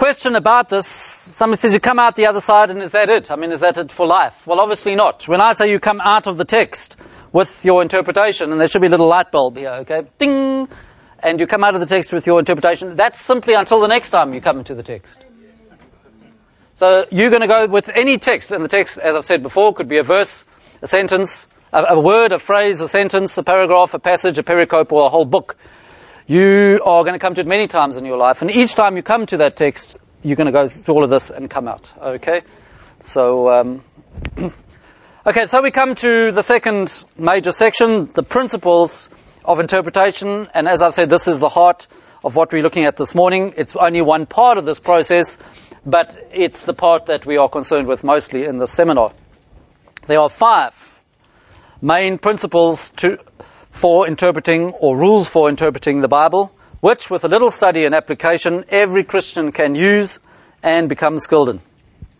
question about this. Somebody says you come out the other side and is that it? I mean, is that it for life? Well, obviously not. When I say you come out of the text with your interpretation, and there should be a little light bulb here, okay? Ding! And you come out of the text with your interpretation, that's simply until the next time you come into the text. So you're going to go with any text, and the text, as I've said before, could be a verse, a sentence, a word, a phrase, a sentence, a paragraph, a passage, a pericope, or a whole book. You are going to come to it many times in your life, and each time you come to that text, you're going to go through all of this and come out. Okay? So, okay, so we come to the second major section, the principles of interpretation, and as I've said, this is the heart of what we're looking at this morning. It's only one part of this process, but it's the part that we are concerned with mostly in the seminar. There are 5 main principles for interpreting, or rules for interpreting the Bible, which with a little study and application, every Christian can use and become skilled in.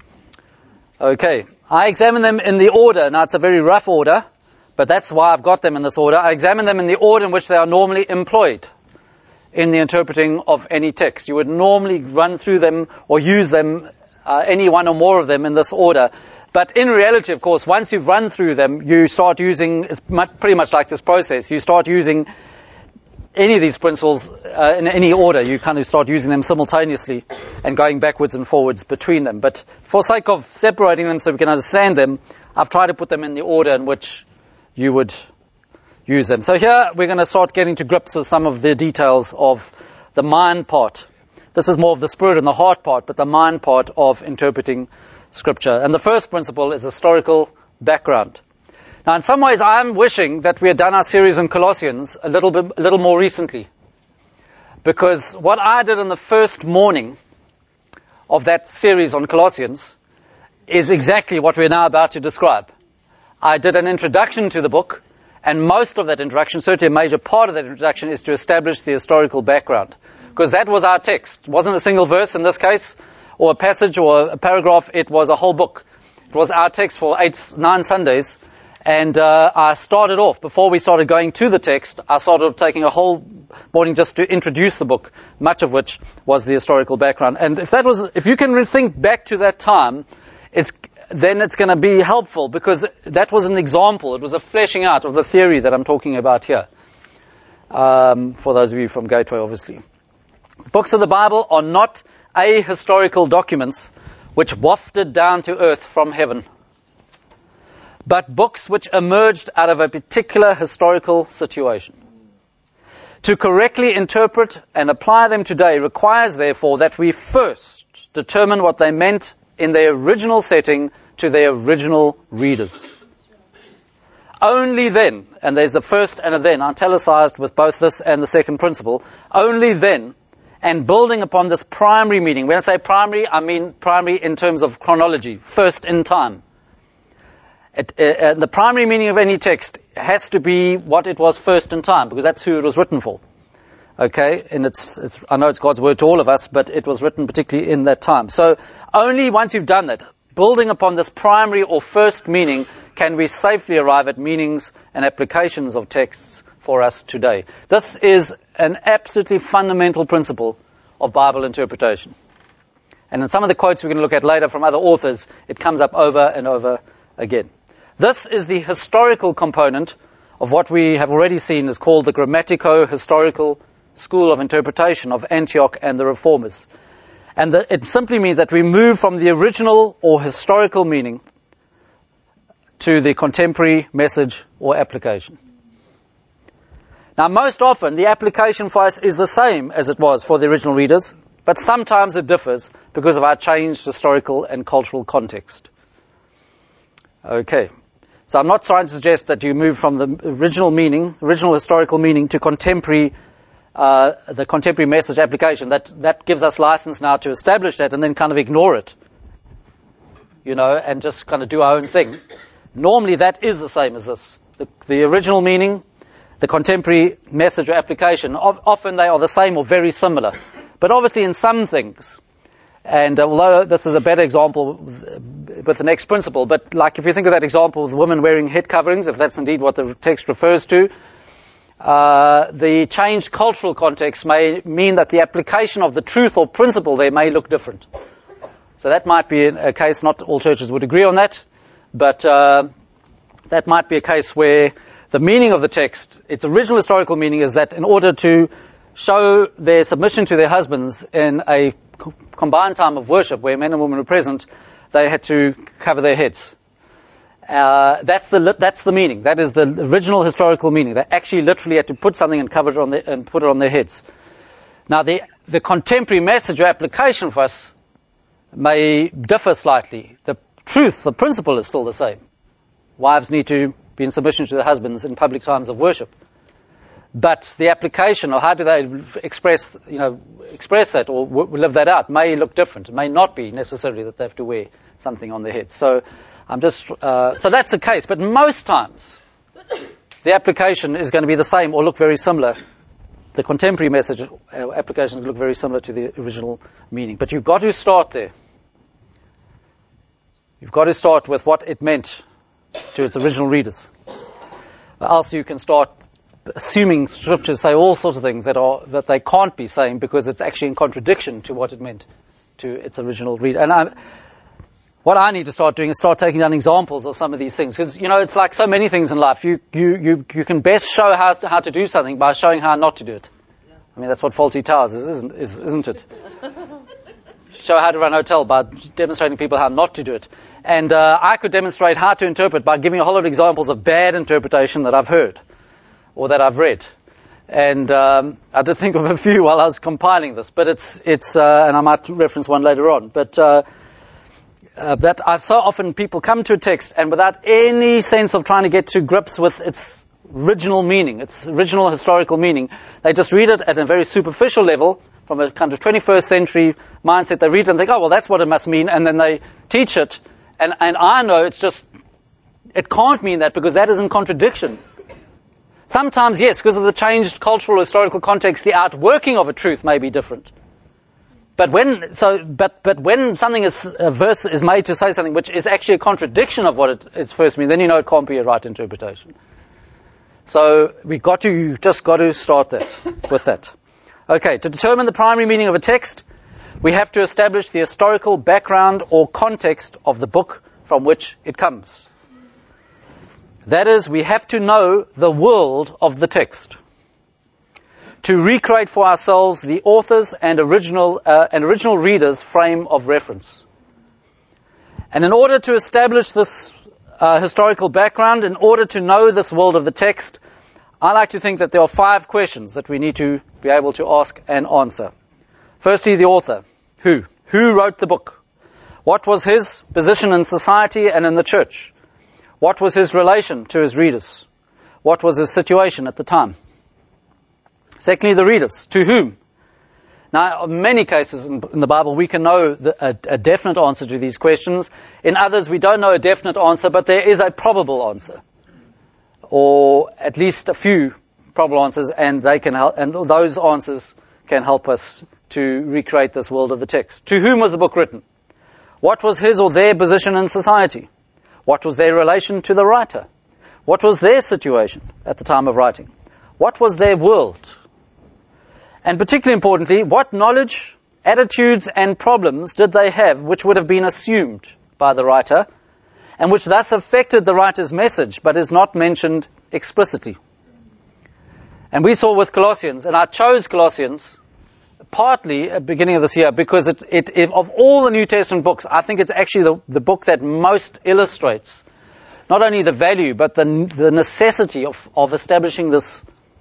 Okay, I examine them in the order. Now it's a very rough order, but that's why I've got them in this order. I examine them in the order in which they are normally employed in the interpreting of any text. You would normally run through them or use them, any one or more of them in this order. But in reality, of course, once you've run through them, you start using, it's pretty much like this process, you start using any of these principles in any order. You kind of start using them simultaneously and going backwards and forwards between them. But for sake of separating them so we can understand them, I've tried to put them in the order in which you would use them. So here we're going to start getting to grips with some of the details of the mind part. This is more of the spirit and the heart part, but the mind part of interpreting Scripture. And the first principle is historical background. Now, in some ways, I'm wishing that we had done our series on Colossians a little more recently, because what I did in the first morning of that series on Colossians is exactly what we're now about to describe. I did an introduction to the book, and most of that introduction, certainly a major part of that introduction, is to establish the historical background, because that was our text. It wasn't a single verse in this case, or a passage or a paragraph. It was a whole book. It was our text for 9 Sundays. And I started off, before we started going to the text, I started taking a whole morning just to introduce the book, much of which was the historical background. And if you can think back to that time, then it's going to be helpful, because that was an example. It was a fleshing out of the theory that I'm talking about here. For those of you from Gateway, obviously. Books of the Bible are not ahistorical documents which wafted down to earth from heaven, but books which emerged out of a particular historical situation. To correctly interpret and apply them today requires, therefore, that we first determine what they meant in their original setting to their original readers. Only then, and there's a first and a then, italicized with both this and the second principle, only then, and building upon this primary meaning. When I say primary, I mean primary in terms of chronology, first in time. The primary meaning of any text has to be what it was first in time, because that's who it was written for. Okay, and I know it's God's word to all of us, but it was written particularly in that time. So only once you've done that, building upon this primary or first meaning, can we safely arrive at meanings and applications of texts for us today. This is an absolutely fundamental principle of Bible interpretation. And in some of the quotes we're going to look at later from other authors, it comes up over and over again. This is the historical component of what we have already seen is called the grammatico-historical school of interpretation of Antioch and the Reformers. And it simply means that we move from the original or historical meaning to the contemporary message or application. Now, most often, the application for us is the same as it was for the original readers, but sometimes it differs because of our changed historical and cultural context. Okay. So I'm not trying to suggest that you move from the original historical meaning to the contemporary message application. That gives us license now to establish that and then kind of ignore it, and just kind of do our own thing. Normally that is the same as this. The original meaning, the contemporary message or application, often they are the same or very similar. But obviously in some things, and although this is a better example with the next principle, but like if you think of that example of women wearing head coverings, if that's indeed what the text refers to, the changed cultural context may mean that the application of the truth or principle there may look different. So that might be a case, not all churches would agree on that, but that might be a case where the meaning of the text, its original historical meaning, is that in order to show their submission to their husbands in a combined time of worship where men and women were present, they had to cover their heads. That's the meaning. That is the original historical meaning. They actually literally had to put something and cover it and put it on their heads. Now the contemporary message or application for us may differ slightly. The truth, the principle is still the same. Wives need to be in submission to their husbands in public times of worship. But the application, or how do they express that or live that out, may look different. It may not be necessarily that they have to wear something on their head. So so that's the case. But most times, the application is going to be the same or look very similar. The contemporary message applications look very similar to the original meaning. But you've got to start there. You've got to start with what it meant to its original readers. Else you can start assuming scriptures say all sorts of things that they can't be saying because it's actually in contradiction to what it meant to its original reader. And what I need to start doing is start taking down examples of some of these things, because it's like so many things in life. You can best show how to do something by showing how not to do it. Yeah. I mean, that's what Fawlty Towers isn't it? Show how to run a hotel by demonstrating people how not to do it. And I could demonstrate how to interpret by giving a whole lot of examples of bad interpretation that I've heard or that I've read. And I did think of a few while I was compiling this, but it's and I might reference one later on. But that so often people come to a text and without any sense of trying to get to grips with its original meaning, its original historical meaning, they just read it at a very superficial level from a kind of 21st century mindset. They read it and think, oh, well, that's what it must mean, and then they teach it. And I know it can't mean that because that is in contradiction. Sometimes, yes, because of the changed cultural or historical context, the outworking of a truth may be different. But when something a verse is made to say something which is actually a contradiction of what it's first mean, then you know it can't be a right interpretation. So you just got to start with that. Okay, to determine the primary meaning of a text, we have to establish the historical background or context of the book from which it comes. That is, we have to know the world of the text to recreate for ourselves the author's and original reader's frame of reference. And in order to establish this historical background, in order to know this world of the text, I like to think that there are 5 questions that we need to be able to ask and answer. Firstly, the author. Who? Who wrote the book? What was his position in society and in the church? What was his relation to his readers? What was his situation at the time? Secondly, the readers. To whom? Now, in many cases in the Bible, we can know a definite answer to these questions. In others, we don't know a definite answer, but there is a probable answer, or at least a few probable answers, and they can help, and those answers can help us to recreate this world of the text. To whom was the book written? What was his or their position in society? What was their relation to the writer? What was their situation at the time of writing? What was their world? And particularly importantly, what knowledge, attitudes, and problems did they have which would have been assumed by the writer and which thus affected the writer's message but is not mentioned explicitly? And we saw with Colossians, and I chose Colossians partly at the beginning of this year because it of all the New Testament books, I think it's actually the book that most illustrates not only the value but the necessity of establishing this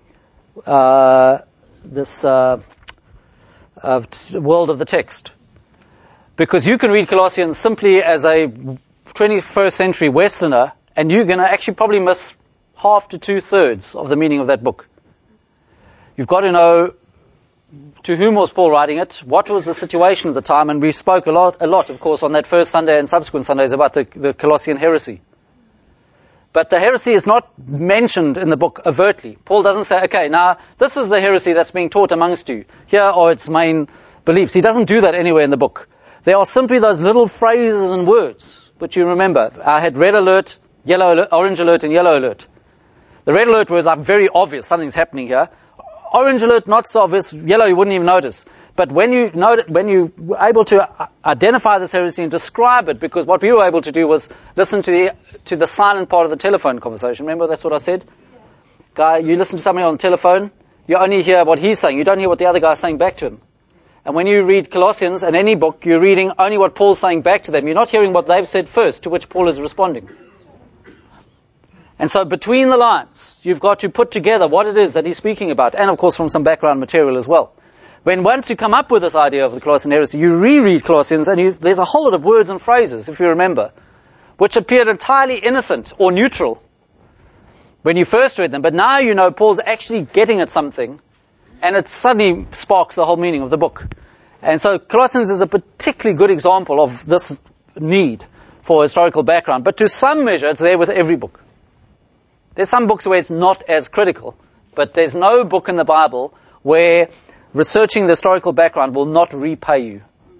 world of the text. Because you can read Colossians simply as a 21st century Westerner, and you're going to actually probably miss half to 2/3 of the meaning of that book. You've got to know to whom was Paul writing it, what was the situation at the time, and we spoke a lot, of course, on that first Sunday and subsequent Sundays about the Colossian heresy. But the heresy is not mentioned in the book overtly. Paul doesn't say, okay, now this is the heresy that's being taught amongst you. Here are its main beliefs. He doesn't do that anywhere in the book. There are simply those little phrases and words which you remember. I had red alert, yellow alert, orange alert, and yellow alert. The red alert was like very obvious, something's happening here. Orange alert, not so obvious. Yellow, you wouldn't even notice. But when you were able to identify this heresy and describe it, because what we were able to do was listen to the silent part of the telephone conversation. Remember, that's what I said? Guy, you listen to somebody on the telephone, you only hear what he's saying. You don't hear what the other guy's saying back to him. And when you read Colossians and any book, you're reading only what Paul's saying back to them. You're not hearing what they've said first, to which Paul is responding. And so between the lines, you've got to put together what it is that he's speaking about, and of course from some background material as well. Once you come up with this idea of the Colossian heresy, you reread Colossians, and there's a whole lot of words and phrases, if you remember, which appeared entirely innocent or neutral when you first read them. But now you know Paul's actually getting at something, and it suddenly sparks the whole meaning of the book. And so Colossians is a particularly good example of this need for historical background. But to some measure, it's there with every book. There's some books where it's not as critical, but there's no book in the Bible where researching the historical background will not repay you.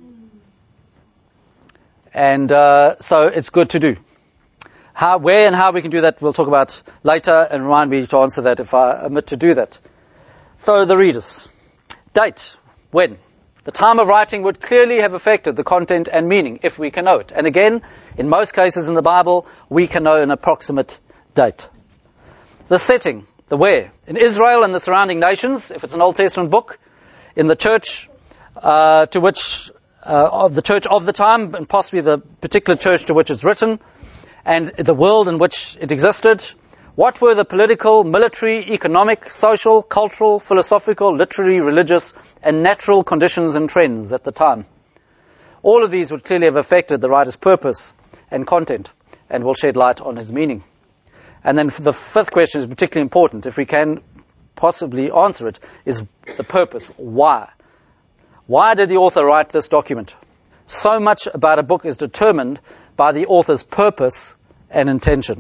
And so it's good to do. Where and how we can do that, we'll talk about later, and remind me to answer that if I omit to do that. So the readers. Date. When? The time of writing would clearly have affected the content and meaning, if we can know it. And again, in most cases in the Bible, we can know an approximate date. The setting, the where. In Israel and the surrounding nations, if it's an Old Testament book, in the church of the church of the time, and possibly the particular church to which it's written, and the world in which it existed. What were the political, military, economic, social, cultural, philosophical, literary, religious, and natural conditions and trends at the time? All of these would clearly have affected the writer's purpose and content, and will shed light on his meaning. And then the fifth question is particularly important, if we can possibly answer it, is the purpose. Why? Why did the author write this document? So much about a book is determined by the author's purpose and intention.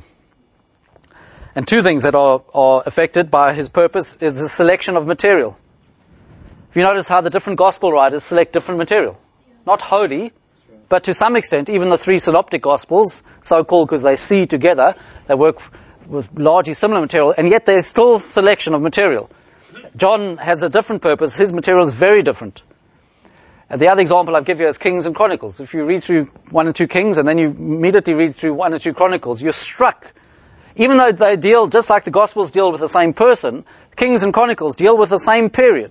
And two things that are affected by his purpose is the selection of material. If you notice how the different gospel writers select different material. Not wholly, but to some extent, even the three synoptic gospels, so-called because they see together, they work with largely similar material, and yet there's still selection of material. John has a different purpose. His material is very different. And the other example I'll give you is Kings and Chronicles. If you read through 1 and 2 Kings and then you immediately read through 1 and 2 Chronicles, you're struck. Even though they deal, just like the Gospels deal with the same person, Kings and Chronicles deal with the same period.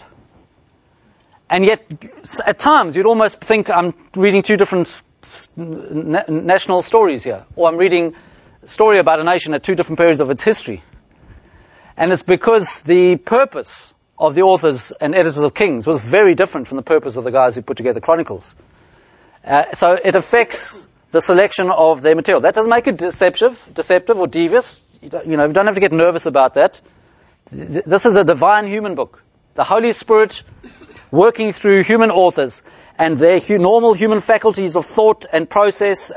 And yet, at times, you'd almost think I'm reading two different national stories here, or I'm reading a story about a nation at two different periods of its history. And it's because the purpose of the authors and editors of Kings was very different from the purpose of the guys who put together Chronicles. So it affects the selection of their material. That doesn't make it deceptive or devious. You don't have to get nervous about that. This is a divine human book. The Holy Spirit working through human authors and their normal human faculties of thought and process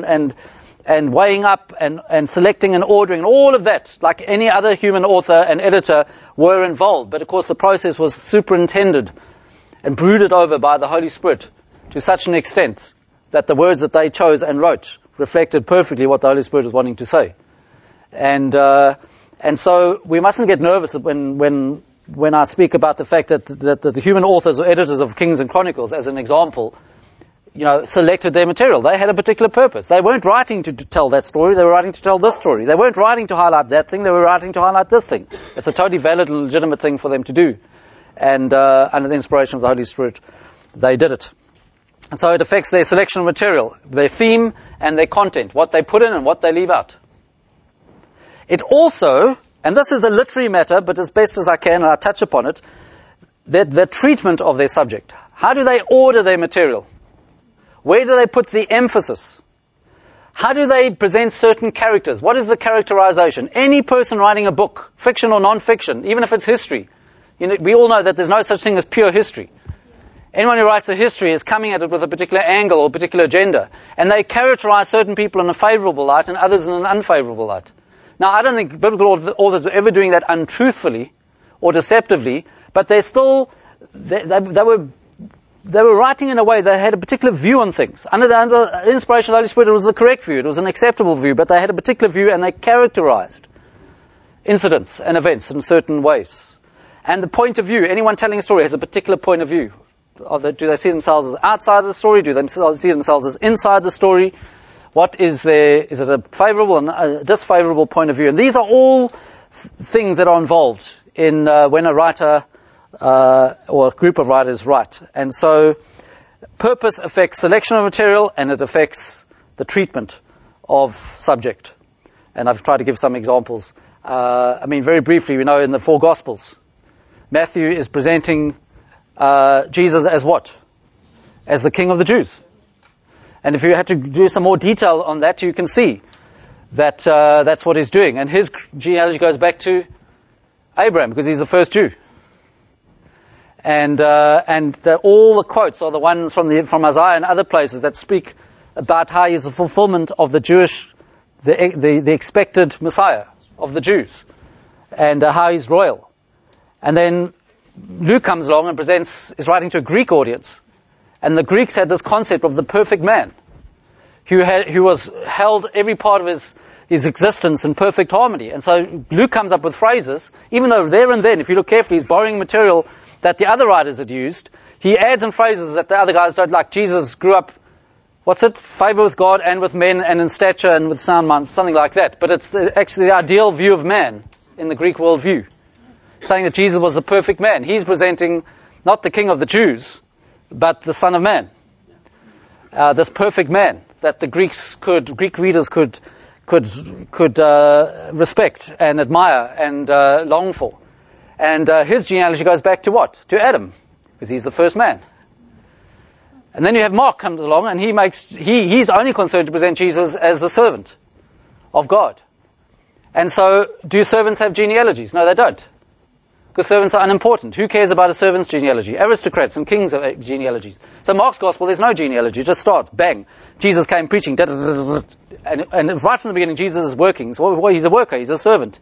and weighing up and selecting and ordering and all of that, like any other human author and editor, were involved. But of course the process was superintended and brooded over by the Holy Spirit to such an extent that the words that they chose and wrote reflected perfectly what the Holy Spirit was wanting to say. And so we mustn't get nervous when I speak about the fact that the human authors or editors of Kings and Chronicles, as an example, selected their material. They had a particular purpose. They weren't writing to tell that story. They were writing to tell this story. They weren't writing to highlight that thing. They were writing to highlight this thing. It's a totally valid and legitimate thing for them to do. And under the inspiration of the Holy Spirit, they did it. And so it affects their selection of material, their theme and their content, what they put in and what they leave out. It also, and this is a literary matter, but as best as I can, I'll touch upon it, the treatment of their subject. How do they order their material? Where do they put the emphasis? How do they present certain characters? What is the characterization? Any person writing a book, fiction or non-fiction, even if it's history, we all know that there's no such thing as pure history. Anyone who writes a history is coming at it with a particular angle or a particular agenda. And they characterize certain people in a favorable light and others in an unfavorable light. Now, I don't think biblical authors were ever doing that untruthfully or deceptively, but they were writing in a way they had a particular view on things. Under the inspiration of the Holy Spirit, it was the correct view. It was an acceptable view, but they had a particular view and they characterized incidents and events in certain ways. And the point of view, anyone telling a story has a particular point of view. Do they see themselves as outside of the story? Do they see themselves as inside the story? What is there? Is it a favorable and a disfavorable point of view? And these are all things that are involved in when a writer or a group of writers write. And so purpose affects selection of material, and it affects the treatment of subject. And I've tried to give some examples. Very briefly, we know in the four Gospels, Matthew is presenting Jesus as what? As the King of the Jews. And if you had to do some more detail on that, you can see that that's what he's doing. And his genealogy goes back to Abraham, because he's the first Jew. And all the quotes are the ones from Isaiah and other places that speak about how he's the fulfillment of the Jewish, the expected Messiah of the Jews, and how he's royal. And then Luke comes along and is writing to a Greek audience. And the Greeks had this concept of the perfect man, who held every part of his existence in perfect harmony. And so Luke comes up with phrases, even though there and then, if you look carefully, he's borrowing material that the other writers had used. He adds in phrases that the other guys don't like. Jesus grew up, favor with God and with men, and in stature and with sound mind, something like that. But it's actually the ideal view of man in the Greek worldview, saying that Jesus was the perfect man. He's presenting not the King of the Jews, but the Son of Man. This perfect man that the Greek readers could respect and admire and long for. And his genealogy goes back to what? To Adam, because he's the first man. And then you have Mark comes along, and he's only concerned to present Jesus as the servant of God. And so, do servants have genealogies? No, they don't. Because servants are unimportant. Who cares about a servant's genealogy? Aristocrats and kings have genealogies. So Mark's gospel, there's no genealogy. It just starts, bang. Jesus came preaching, and right from the beginning, Jesus is working. So he's a worker, he's a servant.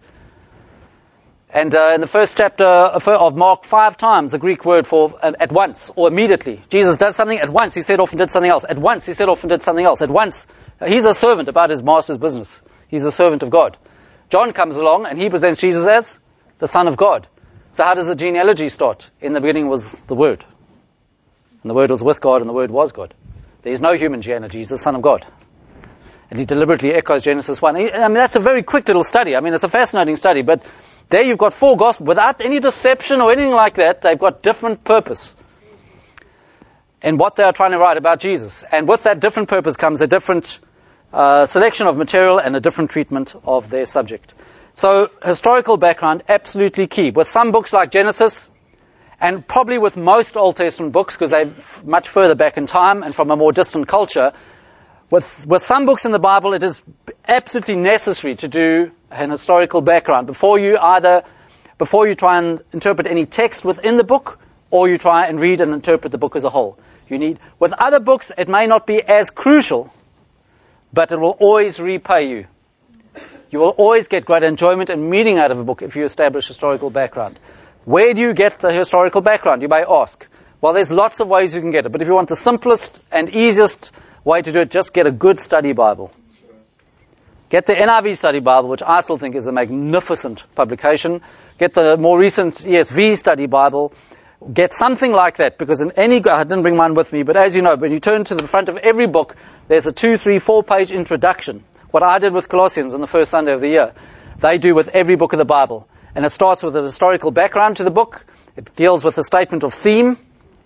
And in the first chapter of Mark, 5 times the Greek word for at once or immediately. Jesus does something at once, he set off and did something else. At once, he set off and did something else. At once, he's a servant about his master's business. He's a servant of God. John comes along and he presents Jesus as the Son of God. So how does the genealogy start? In the beginning was the Word. And the Word was with God, and the Word was God. There is no human genealogy. He's the Son of God. And he deliberately echoes Genesis 1. That's a very quick little study. It's a fascinating study. But there you've got 4 Gospels. Without any deception or anything like that, they've got different purpose in what they are trying to write about Jesus. And with that different purpose comes a different selection of material and a different treatment of their subject. So, historical background, absolutely key. With some books like Genesis, and probably with most Old Testament books, because they're much further back in time and from a more distant culture, with some books in the Bible, it is absolutely necessary to do an historical background before you try and interpret any text within the book, or you try and read and interpret the book as a whole. With other books, it may not be as crucial, but it will always repay you. You will always get great enjoyment and meaning out of a book if you establish historical background. Where do you get the historical background, you may ask? Well, there's lots of ways you can get it, but if you want the simplest and easiest way to do it, just get a good study Bible. Get the NIV Study Bible, which I still think is a magnificent publication. Get the more recent ESV Study Bible. Get something like that, because I didn't bring mine with me, but as you know, when you turn to the front of every book, there's a 2, 3, 4-page introduction. What I did with Colossians on the first Sunday of the year, they do with every book of the Bible. And it starts with a historical background to the book. It deals with the statement of theme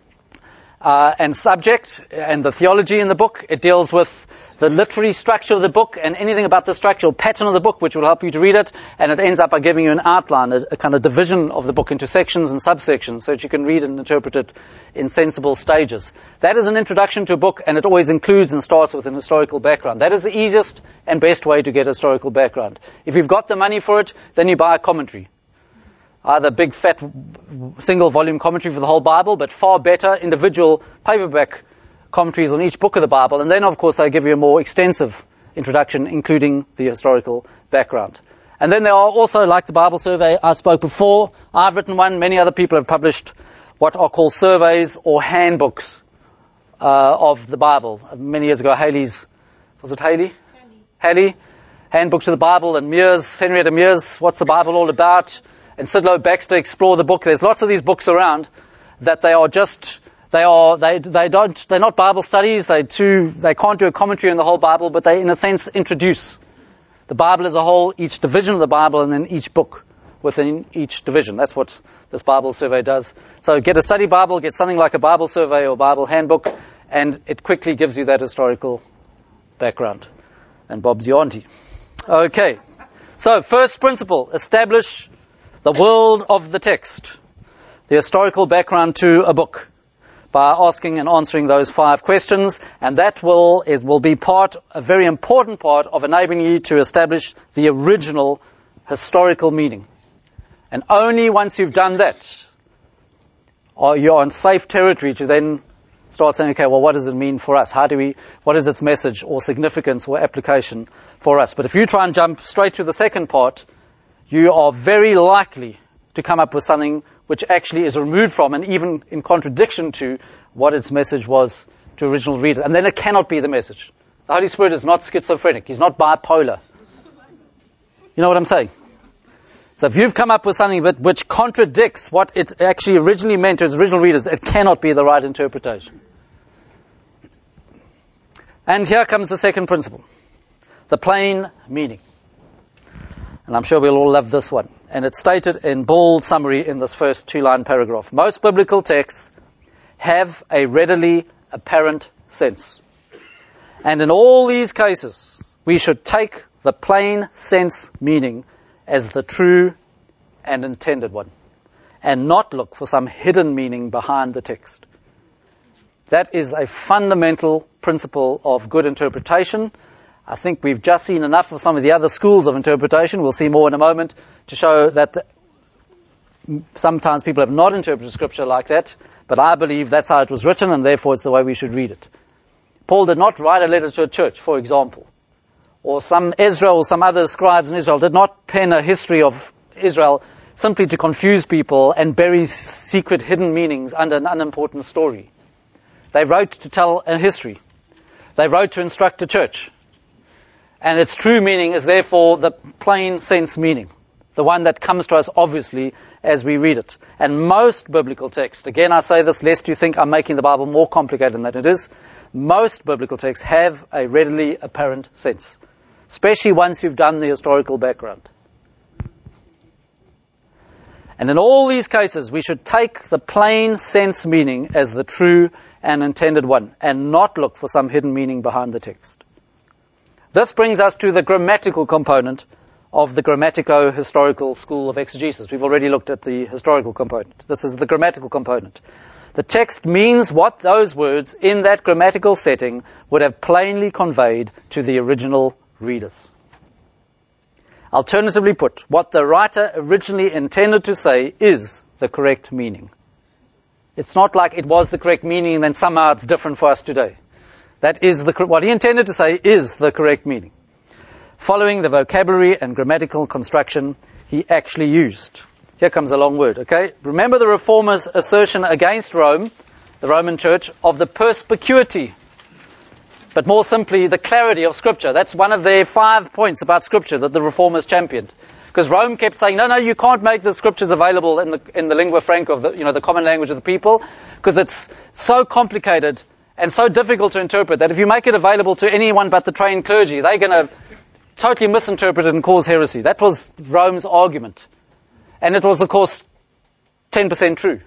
and subject and the theology in the book. It deals with the literary structure of the book and anything about the structural pattern of the book, which will help you to read it. And it ends up by giving you an outline, a kind of division of the book into sections and subsections, so that you can read and interpret it in sensible stages. That is an introduction to a book, and it always includes and starts with an historical background. That is the easiest and best way to get a historical background. If you've got the money for it, then you buy a commentary. Either big, fat, single-volume commentary for the whole Bible, but far better individual paperback commentaries on each book of the Bible. And then, of course, they give you a more extensive introduction, including the historical background. And then there are also, like the Bible survey I spoke before, I've written one, many other people have published what are called surveys or handbooks of the Bible. Many years ago, was it Haley? Haley Handbook to the Bible and Henrietta Mears, What's the Bible All About? And Sidlow Baxter, Explore the Book. There's lots of these books around that they're not Bible studies. They can't do a commentary on the whole Bible, but they, in a sense, introduce the Bible as a whole, each division of the Bible, and then each book within each division. That's what this Bible survey does. So get a study Bible, get something like a Bible survey or Bible handbook, and it quickly gives you that historical background. And Bob's your auntie. Okay. So, first principle, establish the world of the text, the historical background to a book, by asking and answering those 5 questions, and that will be a very important part of enabling you to establish the original historical meaning. And only once you've done that, are you on safe territory to then start saying, okay, well, what does it mean for us? What is its message or significance or application for us? But if you try and jump straight to the second part, you are very likely to come up with something which actually is removed from and even in contradiction to what its message was to original readers. And then it cannot be the message. The Holy Spirit is not schizophrenic. He's not bipolar. You know what I'm saying? So if you've come up with something which contradicts what it actually originally meant to its original readers, it cannot be the right interpretation. And here comes the second principle. The plain meaning. And I'm sure we'll all love this one. And it's stated in bold summary in this first 2-line paragraph. Most biblical texts have a readily apparent sense. And in all these cases, we should take the plain sense meaning as the true and intended one, and not look for some hidden meaning behind the text. That is a fundamental principle of good interpretation. I think we've just seen enough of some of the other schools of interpretation, we'll see more in a moment, to show that sometimes people have not interpreted Scripture like that, but I believe that's how it was written, and therefore it's the way we should read it. Paul did not write a letter to a church, for example, or some Ezra or some other scribes in Israel did not pen a history of Israel simply to confuse people and bury secret hidden meanings under an unimportant story. They wrote to tell a history. They wrote to instruct a church. And its true meaning is therefore the plain sense meaning, the one that comes to us obviously as we read it. And most biblical texts, again I say this lest you think I'm making the Bible more complicated than that it is, most biblical texts have a readily apparent sense, especially once you've done the historical background. And in all these cases, we should take the plain sense meaning as the true and intended one, and not look for some hidden meaning behind the text. This brings us to the grammatical component of the grammatico-historical school of exegesis. We've already looked at the historical component. This is the grammatical component. The text means what those words in that grammatical setting would have plainly conveyed to the original readers. Alternatively put, what the writer originally intended to say is the correct meaning. It's not like it was the correct meaning and then somehow it's different for us today. That is what he intended to say is the correct meaning, following the vocabulary and grammatical construction he actually used. Here comes a long word, okay? Remember the Reformers' assertion against Rome, the Roman Church, of the perspicuity, but more simply, the clarity of Scripture. That's one of their 5 points about Scripture that the Reformers championed. Because Rome kept saying, no, you can't make the Scriptures available in the lingua franca of the common language of the people, because it's so complicated and so difficult to interpret that if you make it available to anyone but the trained clergy, they're going to totally misinterpret it and cause heresy. That was Rome's argument. And it was, of course, 10% true.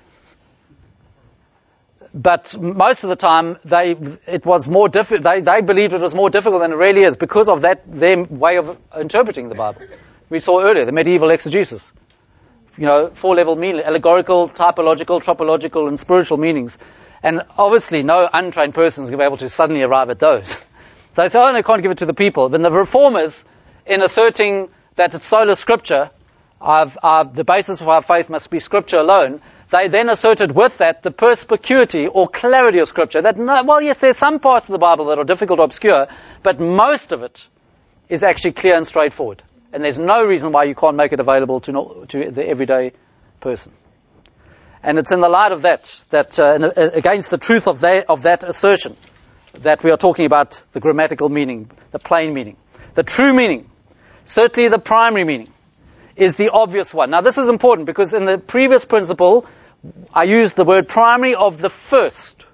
But most of the time, they believed it was more difficult than it really is because of their way of interpreting the Bible. We saw earlier, the medieval exegesis. 4-level meaning, allegorical, typological, tropological, and spiritual meanings. And obviously, no untrained person is going to be able to suddenly arrive at those. So they say, I can't give it to the people. But the Reformers, in asserting that it's sola scriptura, the basis of our faith must be Scripture alone, they then asserted with that the perspicuity or clarity of Scripture. That, yes, there's some parts of the Bible that are difficult or obscure, but most of it is actually clear and straightforward. And there's no reason why you can't make it available to the everyday person. And it's in the light of that against the truth of that assertion, that we are talking about the grammatical meaning, the plain meaning. The true meaning Certainly the primary meaning is the obvious one. Now this is important because in the previous principle, I used the word primary of the first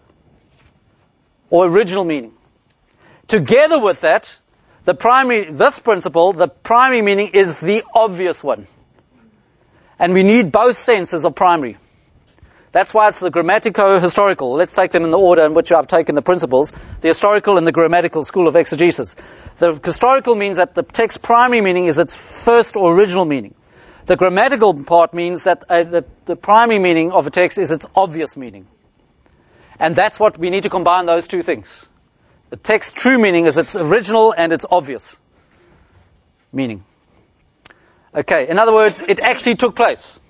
or original meaning. Together with that, this principle, the primary meaning is the obvious one. And we need both senses of primary. That's why it's the grammatico-historical. Let's take them in the order in which I've taken the principles. The historical and the grammatical school of exegesis. The historical means that the text's primary meaning is its first or original meaning. The grammatical part means that the primary meaning of a text is its obvious meaning. And that's what we need to combine those two things. The text's true meaning is its original and its obvious meaning. Okay, in other words, it actually took place.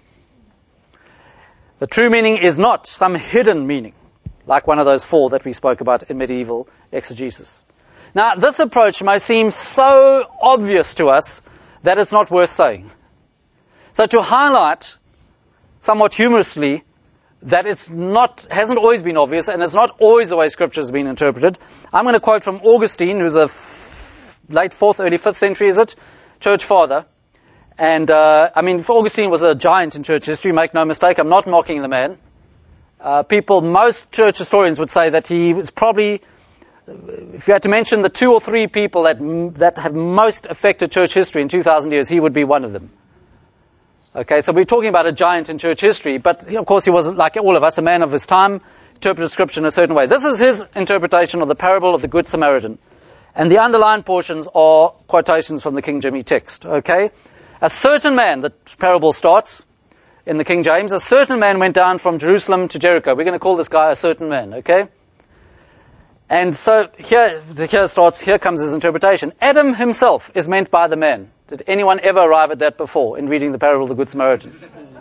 The true meaning is not some hidden meaning, like one of those four that we spoke about in medieval exegesis. Now, this approach may seem so obvious to us that it's not worth saying. So to highlight, somewhat humorously, that hasn't always been obvious, and it's not always the way Scripture has been interpreted, I'm going to quote from Augustine, who's a late 4th, early 5th century, is it? Church father. And, Augustine was a giant in church history, make no mistake. I'm not mocking the man. Most church historians would say that he was probably, if you had to mention the 2 or 3 people that have most affected church history in 2,000 years, he would be one of them. Okay, so we're talking about a giant in church history, but of course he wasn't like all of us, a man of his time, interpreted Scripture in a certain way. This is his interpretation of the parable of the Good Samaritan. And the underlined portions are quotations from the King Jimmy text, okay? A certain man, the parable starts in the King James, a certain man went down from Jerusalem to Jericho. We're going to call this guy a certain man, okay? And so here comes his interpretation. Adam himself is meant by the man. Did anyone ever arrive at that before in reading the parable of the Good Samaritan?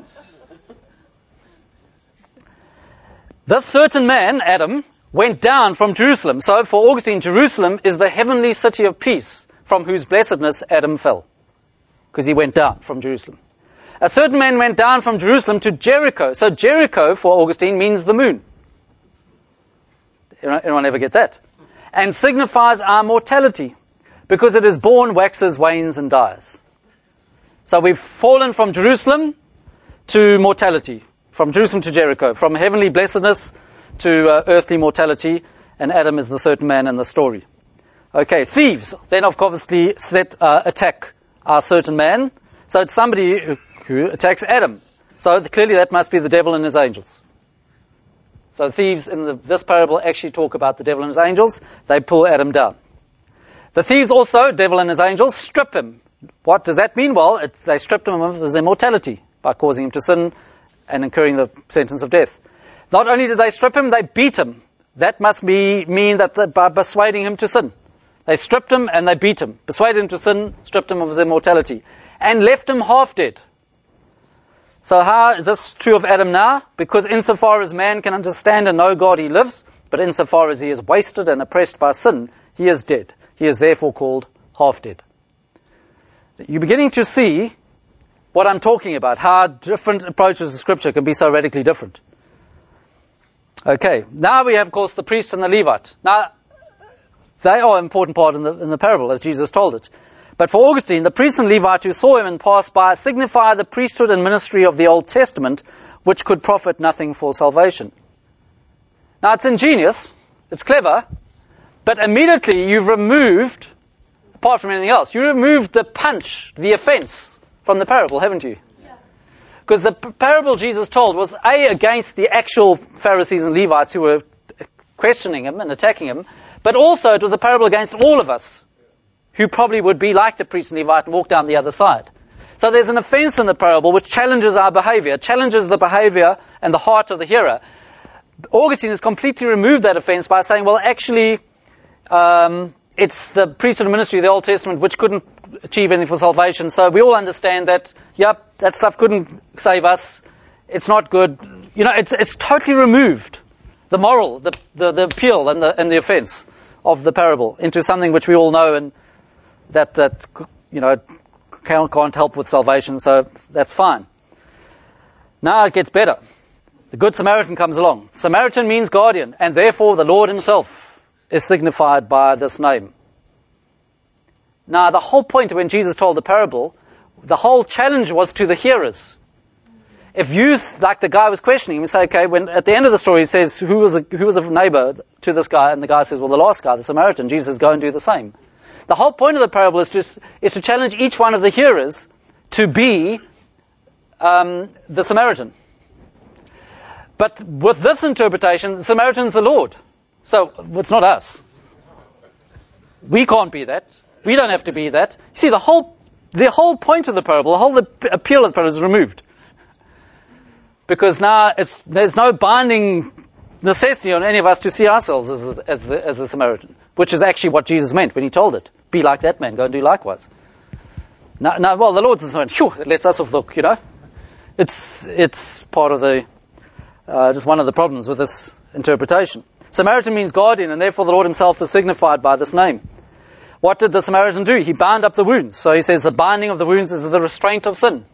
This certain man, Adam, went down from Jerusalem. So for Augustine, Jerusalem is the heavenly city of peace from whose blessedness Adam fell. Because he went down from Jerusalem. A certain man went down from Jerusalem to Jericho. So Jericho, for Augustine, means the moon. Anyone ever get that? And signifies our mortality. Because it is born, waxes, wanes, and dies. So we've fallen from Jerusalem to mortality. From Jerusalem to Jericho. From heavenly blessedness to earthly mortality. And Adam is the certain man in the story. Okay, thieves then obviously attack our certain man. So it's somebody who attacks Adam. So clearly that must be the devil and his angels. So thieves in this parable actually talk about the devil and his angels. They pull Adam down. The thieves also, devil and his angels, strip him. What does that mean? Well, they stripped him of his immortality by causing him to sin and incurring the sentence of death. Not only did they strip him, they beat him. That must mean that by persuading him to sin. They stripped him and they beat him, persuaded him to sin, stripped him of his immortality, and left him half dead. So how is this true of Adam now? Because insofar as man can understand and know God, he lives, but insofar as he is wasted and oppressed by sin, he is dead. He is therefore called half dead. You're beginning to see what I'm talking about, how different approaches to Scripture can be so radically different. Okay, now we have, of course, the priest and the Levite. Now, they are an important part in the parable, as Jesus told it. But for Augustine, the priest and Levite who saw him and passed by signify the priesthood and ministry of the Old Testament, which could profit nothing for salvation. Now, it's ingenious, it's clever, but immediately you've removed, apart from anything else, you removed the punch, the offense from the parable, haven't you? Because the parable Jesus told was against the actual Pharisees and Levites who were questioning him and attacking him, but also it was a parable against all of us who probably would be like the priest and Levite and walk down the other side. So there's an offense in the parable which challenges our behavior, challenges the behavior and the heart of the hearer. Augustine has completely removed that offense by saying, well, actually, it's the priesthood and ministry of the Old Testament which couldn't achieve anything for salvation. So we all understand that, that stuff couldn't save us. It's not good. It's totally removed the moral, the appeal and the offense of the parable into something which we all know and that can't help with salvation. So that's fine. Now it gets better. The Good Samaritan comes along. Samaritan means guardian, and therefore the Lord himself is signified by this name. Now, the whole point when Jesus told the parable, the whole challenge was to the hearers. If you, like the guy was questioning, you say, okay, when at the end of the story he says, who was a neighbor to this guy? And the guy says, well, the last guy, the Samaritan. Jesus says, go and do the same. The whole point of the parable is to challenge each one of the hearers to be the Samaritan. But with this interpretation, the Samaritan's the Lord. So it's not us. We can't be that. We don't have to be that. You see, the whole point of the parable, the whole appeal of the parable is removed. Because now there's no binding necessity on any of us to see ourselves as the Samaritan, which is actually what Jesus meant when he told it. Be like that man, go and do likewise. Now, well, the Lord's the Samaritan. Phew, it lets us off the hook, you know. It's part of the, just one of the problems with this interpretation. Samaritan means guardian, and therefore the Lord himself is signified by this name. What did the Samaritan do? He bound up the wounds. So he says the binding of the wounds is the restraint of sin.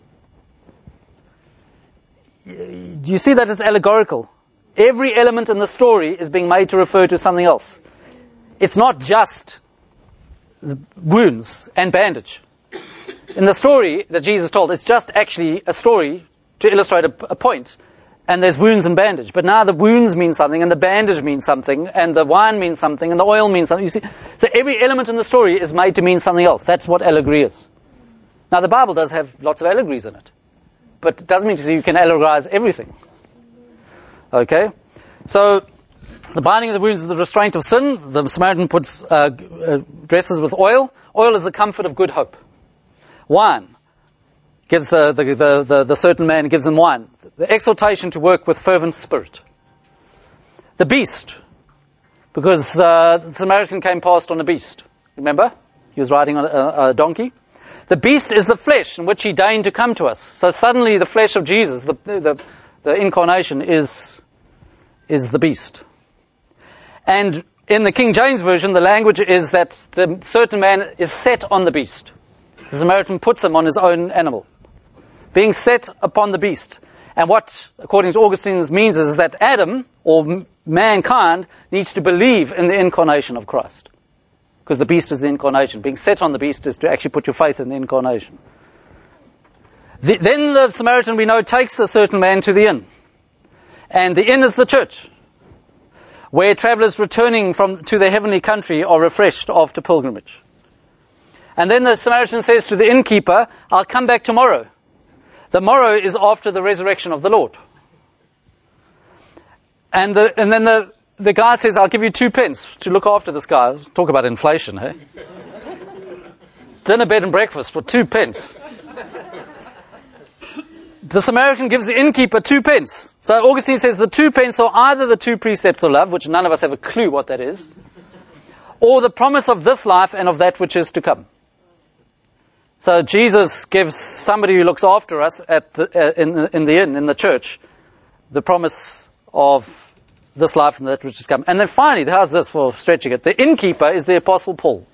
Do you see that it's allegorical? Every element in the story is being made to refer to something else. It's not just the wounds and bandage. In the story that Jesus told, it's just actually a story to illustrate a point. And there's wounds and bandage. But now the wounds mean something, and the bandage means something, and the wine means something, and the oil means something. You see? So every element in the story is made to mean something else. That's what allegory is. Now the Bible does have lots of allegories in it. But it doesn't mean to say you can allegorize everything. Okay? So, the binding of the wounds is the restraint of sin. The Samaritan puts dresses with oil. Oil is the comfort of good hope. Wine gives the certain man, gives them wine. The exhortation to work with fervent spirit. The beast, because the Samaritan came past on a beast. Remember? He was riding on a donkey. The beast is the flesh in which he deigned to come to us. So suddenly the flesh of Jesus, the incarnation, is the beast. And in the King James Version, the language is that the certain man is set on the beast. The Samaritan puts him on his own animal. Being set upon the beast. And what, according to Augustine, this means is that Adam, or mankind, needs to believe in the incarnation of Christ. Because the beast is the incarnation. Being set on the beast is to actually put your faith in the incarnation. Then the Samaritan, we know, takes a certain man to the inn. And the inn is the church, where travelers returning to their heavenly country are refreshed after pilgrimage. And then the Samaritan says to the innkeeper, I'll come back tomorrow. The morrow is after the resurrection of the Lord. And then the guy says, I'll give you 2 pence to look after this guy. Talk about inflation, hey? Dinner, bed and breakfast for 2 pence. The Samaritan gives the innkeeper 2 pence. So Augustine says the 2 pence are either the 2 precepts of love, which none of us have a clue what that is, or the promise of this life and of that which is to come. So Jesus gives somebody who looks after us in the inn, in the church, the promise of this life and that which is come. And then finally, how's this for stretching it? The innkeeper is the Apostle Paul.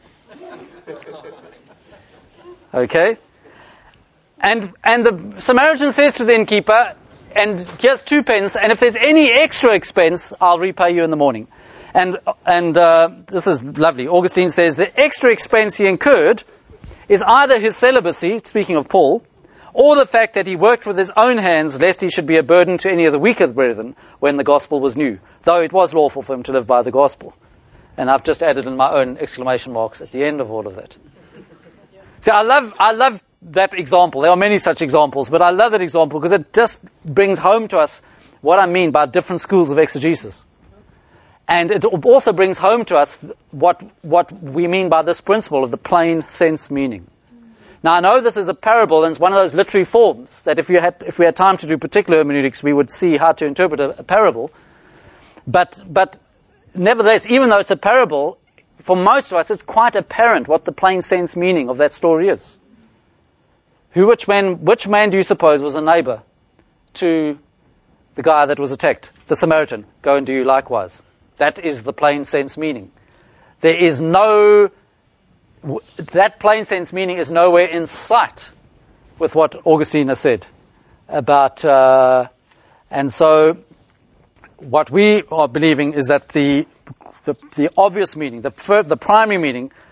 Okay? And the Samaritan says to the innkeeper, and here's 2 pence, and if there's any extra expense, I'll repay you in the morning. And this is lovely. Augustine says the extra expense he incurred is either his celibacy, speaking of Paul, or the fact that he worked with his own hands lest he should be a burden to any of the weaker brethren when the gospel was new, though it was lawful for him to live by the gospel. And I've just added in my own exclamation marks at the end of all of that. See, I love that example. There are many such examples, but I love that example because it just brings home to us what I mean by different schools of exegesis. And it also brings home to us what we mean by this principle of the plain sense meaning. Now, I know this is a parable, and it's one of those literary forms that if we had time to do particular hermeneutics, we would see how to interpret a parable. But nevertheless, even though it's a parable, for most of us, it's quite apparent what the plain sense meaning of that story is. Which man do you suppose was a neighbor to the guy that was attacked? The Samaritan. Go and do you likewise. That is the plain sense meaning. That plain sense meaning is nowhere in sight with what Augustine has said about, and so what we are believing is that the obvious meaning, the primary meaning,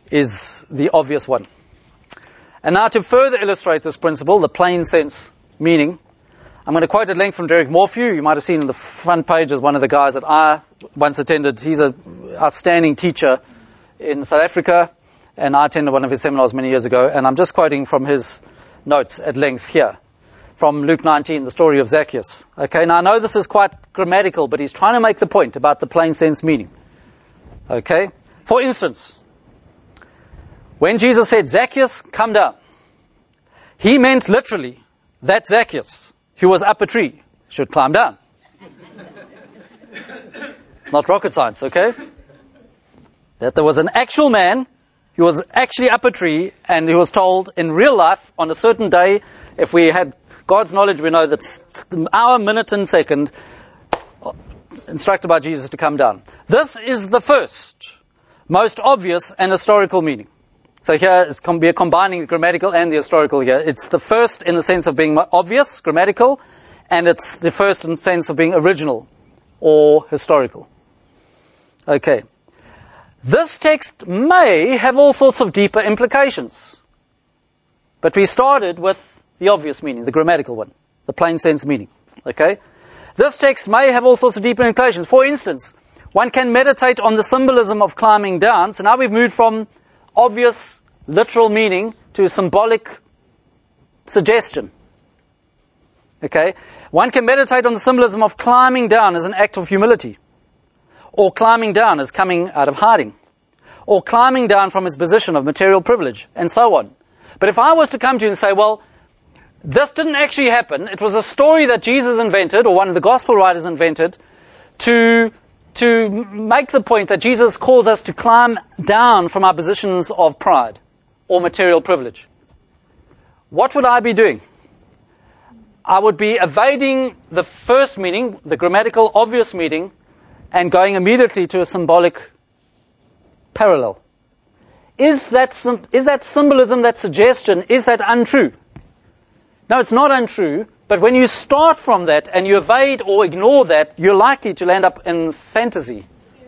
is the obvious one. And now to further illustrate this principle, the plain sense meaning, I'm going to quote at length from Derek Morphew. You might have seen on the front page as one of the guys that I once attended. He's an outstanding teacher in South Africa, and I attended one of his seminars many years ago, and I'm just quoting from his notes at length here, from Luke 19, the story of Zacchaeus. Okay, now I know this is quite grammatical, but he's trying to make the point about the plain sense meaning. Okay, for instance, when Jesus said, Zacchaeus, come down, he meant literally that Zacchaeus, who was up a tree, should climb down. Not rocket science, okay? That there was an actual man who was actually up a tree, and he was told in real life on a certain day, if we had God's knowledge, we know that hour, minute, and second instructed by Jesus to come down. This is the first, most obvious and historical meaning. So here we are combining the grammatical and the historical here. It's the first in the sense of being obvious, grammatical, and it's the first in the sense of being original or historical. Okay. This text may have all sorts of deeper implications. But we started with the obvious meaning, the grammatical one, the plain sense meaning. Okay? This text may have all sorts of deeper implications. For instance, one can meditate on the symbolism of climbing down. So now we've moved from obvious, literal meaning to symbolic suggestion. Okay? One can meditate on the symbolism of climbing down as an act of humility, or climbing down as coming out of hiding, or climbing down from his position of material privilege, and so on. But if I was to come to you and say, well, this didn't actually happen, it was a story that Jesus invented, or one of the gospel writers invented, to make the point that Jesus calls us to climb down from our positions of pride or material privilege. What would I be doing? I would be evading the first meaning, the grammatical obvious meaning, and going immediately to a symbolic parallel. Is that symbolism, that suggestion, is that untrue? No, it's not untrue, but when you start from that and you evade or ignore that, you're likely to land up in fantasy.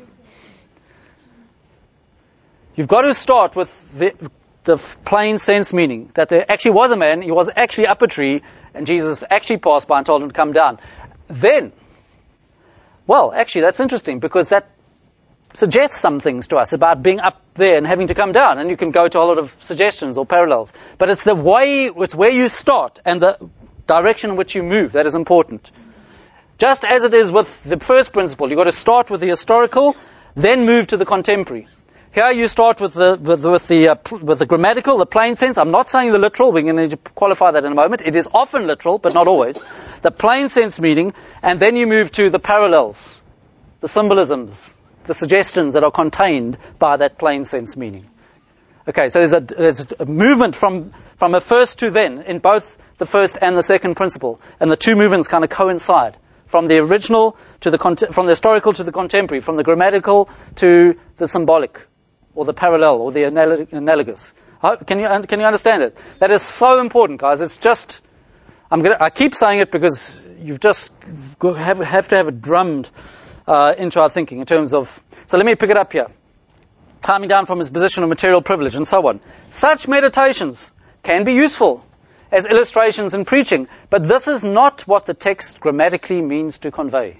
You've got to start with the plain sense meaning, that there actually was a man, he was actually up a tree, and Jesus actually passed by and told him to come down. Then, well, actually that's interesting, because that suggests some things to us about being up there and having to come down, and you can go to a lot of suggestions or parallels. But it's it's where you start and the direction in which you move that is important. Just as it is with the first principle, you've got to start with the historical, then move to the contemporary. Here you start with the grammatical, the plain sense. I'm not saying the literal. We're going to qualify that in a moment. It is often literal, but not always. The plain sense meaning, and then you move to the parallels, the symbolisms, the suggestions that are contained by that plain sense meaning. Okay, so there's a movement from a first to then in both the first and the second principle, and the two movements kind of coincide. From the original to from the historical to the contemporary, from the grammatical to the symbolic, or the parallel, or the analogous. Can you understand it? That is so important, guys. It's just, I keep saying it because you've just have to have it drummed into our thinking in terms of, so let me pick it up here. Climbing down from his position of material privilege and so on. Such meditations can be useful as illustrations in preaching, but this is not what the text grammatically means to convey.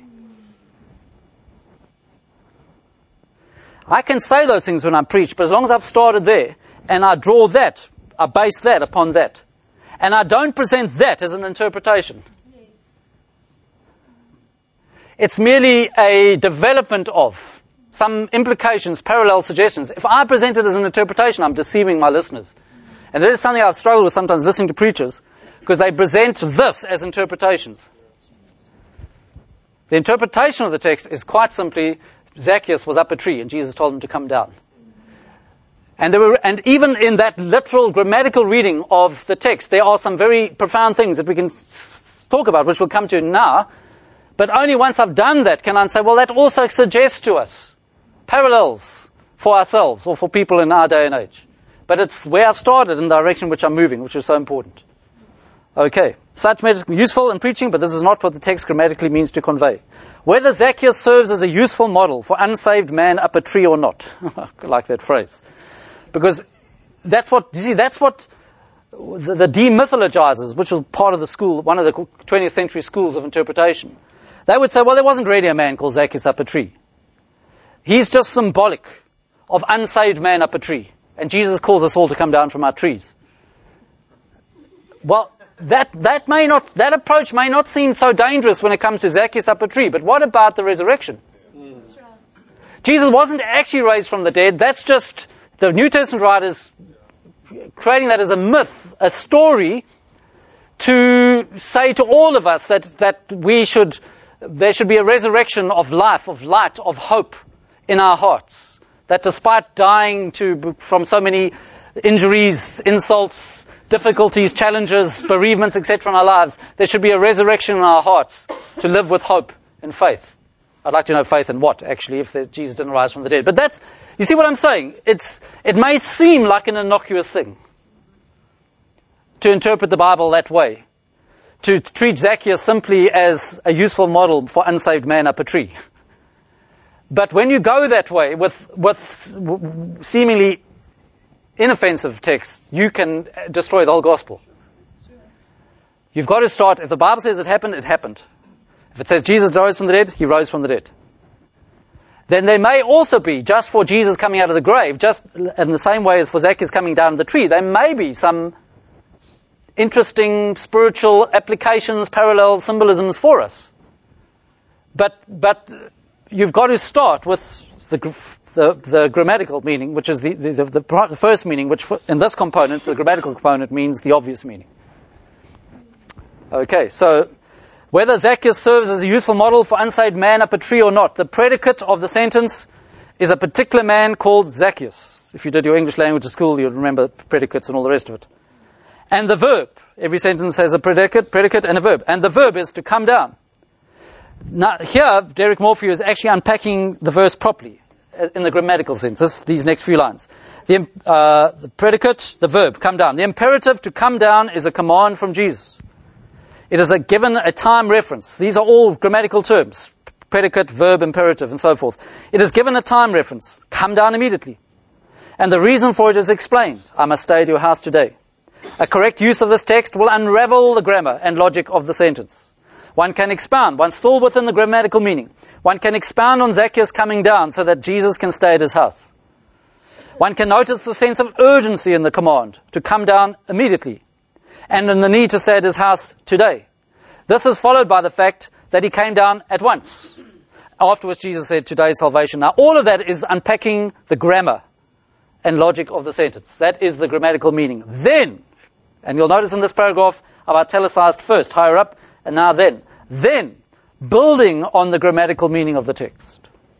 I can say those things when I preach, but as long as I've started there, and I draw that, I base that upon that, and I don't present that as an interpretation. It's merely a development of some implications, parallel suggestions. If I present it as an interpretation, I'm deceiving my listeners. And that is something I've struggled with sometimes listening to preachers, because they present this as interpretations. The interpretation of the text is quite simply, Zacchaeus was up a tree and Jesus told him to come down. And even in that literal grammatical reading of the text, there are some very profound things that we can talk about, which we'll come to now. But only once I've done that can I say, well, that also suggests to us parallels for ourselves or for people in our day and age. But it's where I've started in the direction which I'm moving, which is so important. Okay. Such medicine useful in preaching, but this is not what the text grammatically means to convey. Whether Zacchaeus serves as a useful model for unsaved man up a tree or not. I like that phrase. Because that's what the demythologizers, which was part of the school, one of the 20th century schools of interpretation, they would say, well, there wasn't really a man called Zacchaeus up a tree. He's just symbolic of unsaved man up a tree. And Jesus calls us all to come down from our trees. Well, that approach may not seem so dangerous when it comes to Zacchaeus up a tree, but what about the resurrection? Jesus wasn't actually raised from the dead. That's just the New Testament writers creating that as a myth, a story, to say to all of us that there should be a resurrection of life, of light, of hope in our hearts. That despite dying from so many injuries, insults, difficulties, challenges, bereavements, etc. in our lives, there should be a resurrection in our hearts to live with hope and faith. I'd like to know faith in what, actually, if Jesus didn't rise from the dead. But you see what I'm saying? It may seem like an innocuous thing to interpret the Bible that way, to treat Zacchaeus simply as a useful model for unsaved man up a tree. But when you go that way with seemingly inoffensive texts, you can destroy the whole gospel. You've got to start, if the Bible says it happened, it happened. If it says Jesus rose from the dead, he rose from the dead. Then there may also be, just for Jesus coming out of the grave, just in the same way as for Zacchaeus coming down the tree, there may be some interesting spiritual applications, parallels, symbolisms for us. But you've got to start with the grammatical meaning, which is the first meaning, which in this component, the grammatical component, means the obvious meaning. Okay, so whether Zacchaeus serves as a useful model for unsaved man up a tree or not, the predicate of the sentence is a particular man called Zacchaeus. If you did your English language at school, you'd remember predicates and all the rest of it. And the verb, every sentence has a predicate and a verb. And the verb is to come down. Now, here, Derek Morphew is actually unpacking the verse properly, in the grammatical sense, these next few lines. The predicate, the verb, come down. The imperative to come down is a command from Jesus. It is given a time reference. These are all grammatical terms. Predicate, verb, imperative, and so forth. It is given a time reference. Come down immediately. And the reason for it is explained. I must stay at your house today. A correct use of this text will unravel the grammar and logic of the sentence. One can expound, one still within the grammatical meaning. One can expound on Zacchaeus coming down so that Jesus can stay at his house. One can notice the sense of urgency in the command to come down immediately, and in the need to stay at his house today. This is followed by the fact that he came down at once. Afterwards, Jesus said, today is salvation. Now, all of that is unpacking the grammar and logic of the sentence. That is the grammatical meaning. Then, and you'll notice in this paragraph, I've italicized first, higher up, and now then. Then, building on the grammatical meaning of the text.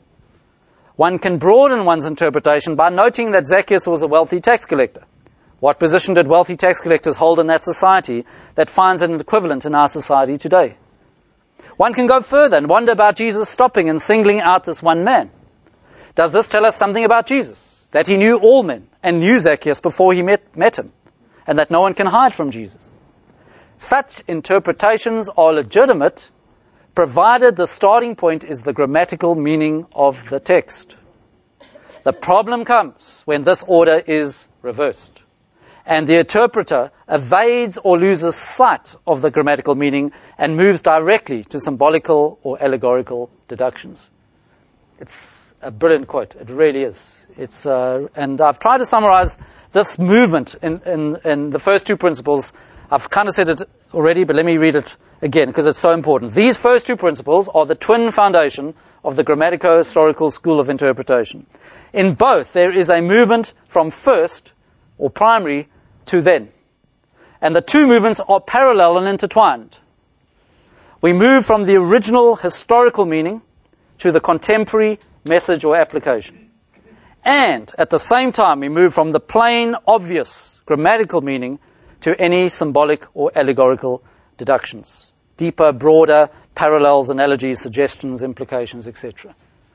One can broaden one's interpretation by noting that Zacchaeus was a wealthy tax collector. What position did wealthy tax collectors hold in that society that finds an equivalent in our society today? One can go further and wonder about Jesus stopping and singling out this one man. Does this tell us something about Jesus? That he knew all men and knew Zacchaeus before he met him, and that no one can hide from Jesus. Such interpretations are legitimate, provided the starting point is the grammatical meaning of the text. The problem comes when this order is reversed, and the interpreter evades or loses sight of the grammatical meaning and moves directly to symbolical or allegorical deductions. It's a brilliant quote. It really is. And I've tried to summarize this movement in the first two principles. I've kind of said it already, but let me read it again because it's so important. These first two principles are the twin foundation of the grammatico-historical school of interpretation. In both, there is a movement from first, or primary, to then. And the two movements are parallel and intertwined. We move from the original historical meaning to the contemporary message or application. And at the same time, we move from the plain, obvious grammatical meaning to any symbolic or allegorical deductions. Deeper, broader parallels, analogies, suggestions, implications, etc.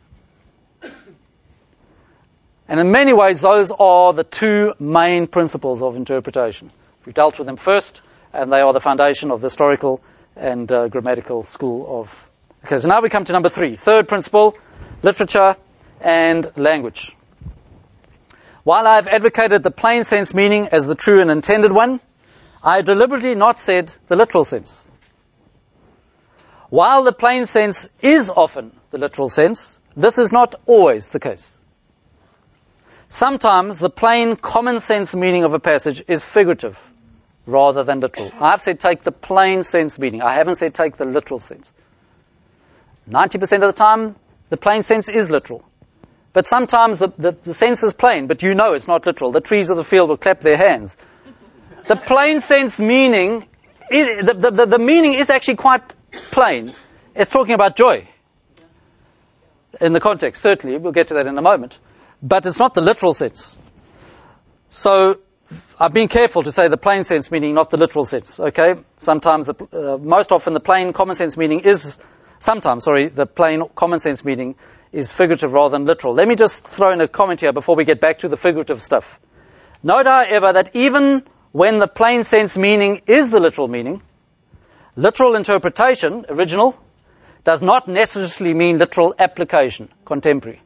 And in many ways, those are the two main principles of interpretation. We've dealt with them first, and they are the foundation of the historical and grammatical school of... Okay, so now we come to number 3. Third principle, literature and language. While I have advocated the plain sense meaning as the true and intended one, I have deliberately not said the literal sense. While the plain sense is often the literal sense, this is not always the case. Sometimes the plain common sense meaning of a passage is figurative rather than literal. I have said take the plain sense meaning. I haven't said take the literal sense. 90% of the time, the plain sense is literal. But sometimes the sense is plain, but you know it's not literal. The trees of the field will clap their hands. The plain sense meaning, the meaning is actually quite plain. It's talking about joy. In the context, certainly. We'll get to that in a moment. But it's not the literal sense. So, I've been careful to say the plain sense meaning, not the literal sense. Okay? Sometimes, most often the plain common sense meaning is, the plain common sense meaning is figurative rather than literal. Let me just throw in a comment here before we get back to the figurative stuff. Note, however, that even when the plain sense meaning is the literal meaning, literal interpretation, original, does not necessarily mean literal application, contemporary.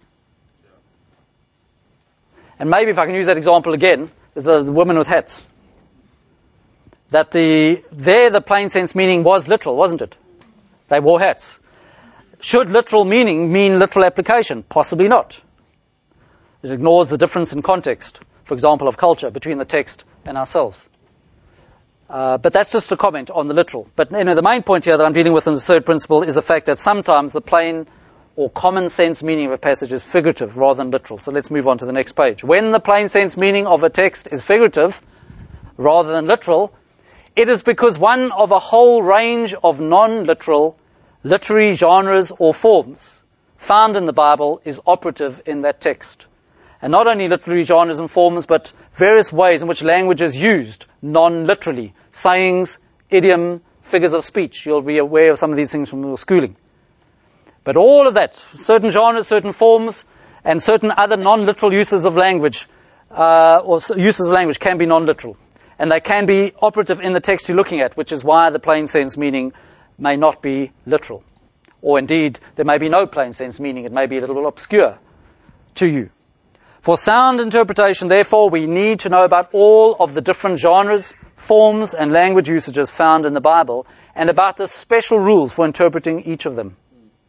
And maybe if I can use that example again, is the woman with hats. That the plain sense meaning was literal, wasn't it? They wore hats. Should literal meaning mean literal application? Possibly not. It ignores the difference in context, for example, of culture between the text and ourselves. But that's just a comment on the literal. But the main point here that I'm dealing with in the third principle is the fact that sometimes the plain or common sense meaning of a passage is figurative rather than literal. So let's move on to the next page. When the plain sense meaning of a text is figurative rather than literal, it is because one of a whole range of non-literal literary genres or forms found in the Bible is operative in that text. And not only literary genres and forms, but various ways in which language is used non-literally. Sayings, idiom, figures of speech. You'll be aware of some of these things from your schooling. But all of that, certain genres, certain forms, and certain other non-literal uses of language, uses of language can be non-literal. And they can be operative in the text you're looking at, which is why the plain sense meaning may not be literal. Or indeed, there may be no plain sense meaning. It may be a little bit obscure to you. For sound interpretation, therefore, we need to know about all of the different genres, forms, and language usages found in the Bible, and about the special rules for interpreting each of them.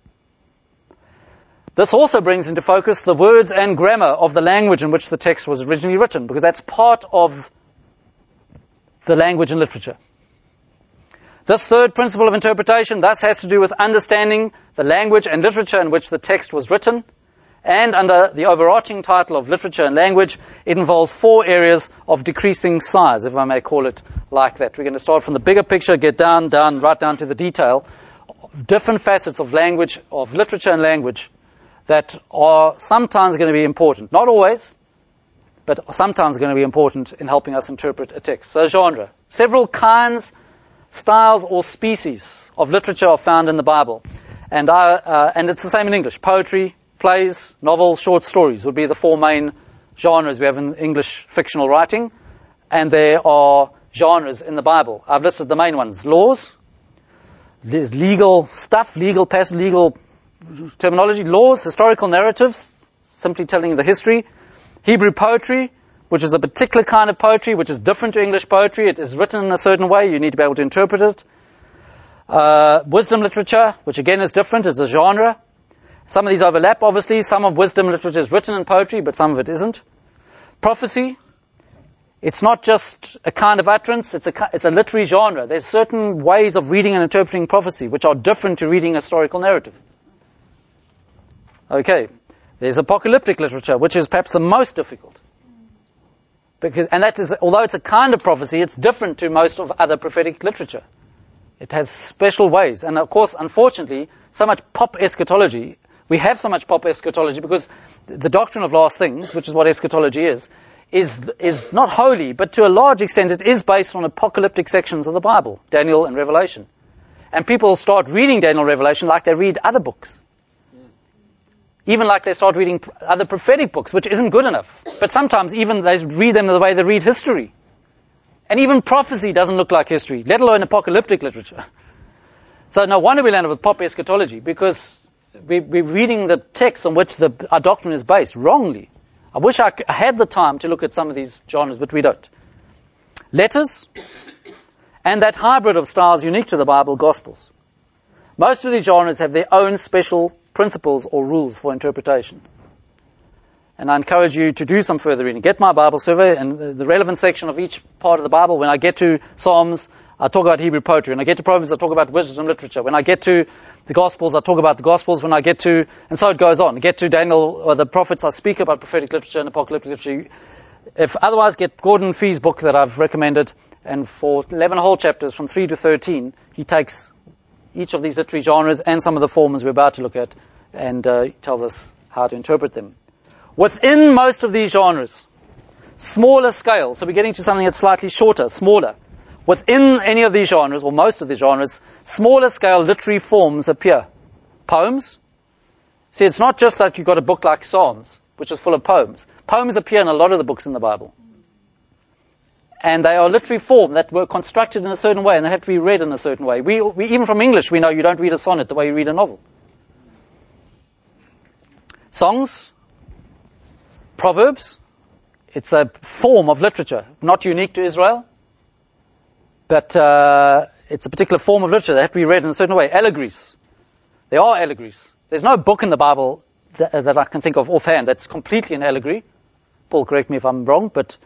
This also brings into focus the words and grammar of the language in which the text was originally written, because that's part of the language and literature. This third principle of interpretation thus has to do with understanding the language and literature in which the text was written, and under the overarching title of literature and language, it involves 4 areas of decreasing size, if I may call it like that. We're going to start from the bigger picture, get down, right down to the detail, different facets of language, of literature and language, that are sometimes going to be important. Not always, but sometimes going to be important in helping us interpret a text. So genre. Several kinds, styles, or species of literature are found in the Bible. And it's the same in English. Poetry, plays, novels, short stories would be the 4 main genres we have in English fictional writing. And there are genres in the Bible. I've listed the main ones. Laws. There's legal stuff, legal terminology, laws, historical narratives, simply telling the history. Hebrew poetry, which is a particular kind of poetry, which is different to English poetry. It is written in a certain way. You need to be able to interpret it. Wisdom literature, which again is different. It's a genre. Some of these overlap, obviously. Some of wisdom literature is written in poetry, but some of it isn't. Prophecy. It's not just a kind of utterance. It's a literary genre. There's certain ways of reading and interpreting prophecy, which are different to reading a historical narrative. Okay, there's apocalyptic literature, which is perhaps the most difficult. And that is, although it's a kind of prophecy, it's different to most of other prophetic literature. It has special ways. And of course, unfortunately, so much pop eschatology, we have so much pop eschatology because the doctrine of last things, which is what eschatology is not holy, but to a large extent it is based on apocalyptic sections of the Bible, Daniel and Revelation. And people start reading Daniel and Revelation like they read other books. Even like they start reading other prophetic books, which isn't good enough. But sometimes even they read them the way they read history. And even prophecy doesn't look like history, let alone apocalyptic literature. So no wonder we landed with pop eschatology, because we're reading the text on which our doctrine is based wrongly. I wish I had the time to look at some of these genres, but we don't. Letters, and that hybrid of styles unique to the Bible, Gospels. Most of these genres have their own special principles or rules for interpretation. And I encourage you to do some further reading. Get my Bible survey and the relevant section of each part of the Bible. When I get to Psalms, I talk about Hebrew poetry. When I get to Proverbs, I talk about wisdom literature. When I get to the Gospels, I talk about the Gospels. When I get to, and so it goes on. Get to Daniel or the prophets, I speak about prophetic literature and apocalyptic literature. If otherwise, get Gordon Fee's book that I've recommended, and for 11 whole chapters from 3 to 13, he takes each of these literary genres and some of the forms we're about to look at, and tells us how to interpret them. Within most of these genres, smaller scale, so we're getting to something that's slightly shorter, smaller. Within any of these genres, or most of these genres, smaller scale literary forms appear. Poems. See, it's not just that you've got a book like Psalms, which is full of poems. Poems appear in a lot of the books in the Bible. And they are literary form that were constructed in a certain way, and they have to be read in a certain way. We even from English, we know you don't read a sonnet the way you read a novel. Songs. Proverbs, it's a form of literature, not unique to Israel, but it's a particular form of literature. They have to be read in a certain way. Allegories. There are allegories. There's no book in the Bible that I can think of offhand that's completely an allegory. Paul, correct me if I'm wrong, but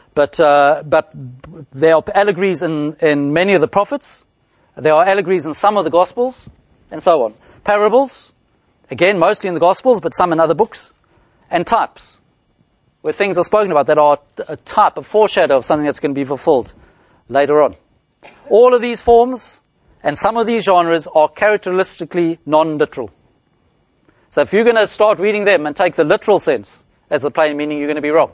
there are allegories in many of the prophets. There are allegories in some of the Gospels, and so on. Parables, again, mostly in the Gospels, but some in other books. And types, where things are spoken about that are a type, a foreshadow of something that's going to be fulfilled later on. All of these forms and some of these genres are characteristically non-literal. So if you're going to start reading them and take the literal sense as the plain meaning, you're going to be wrong.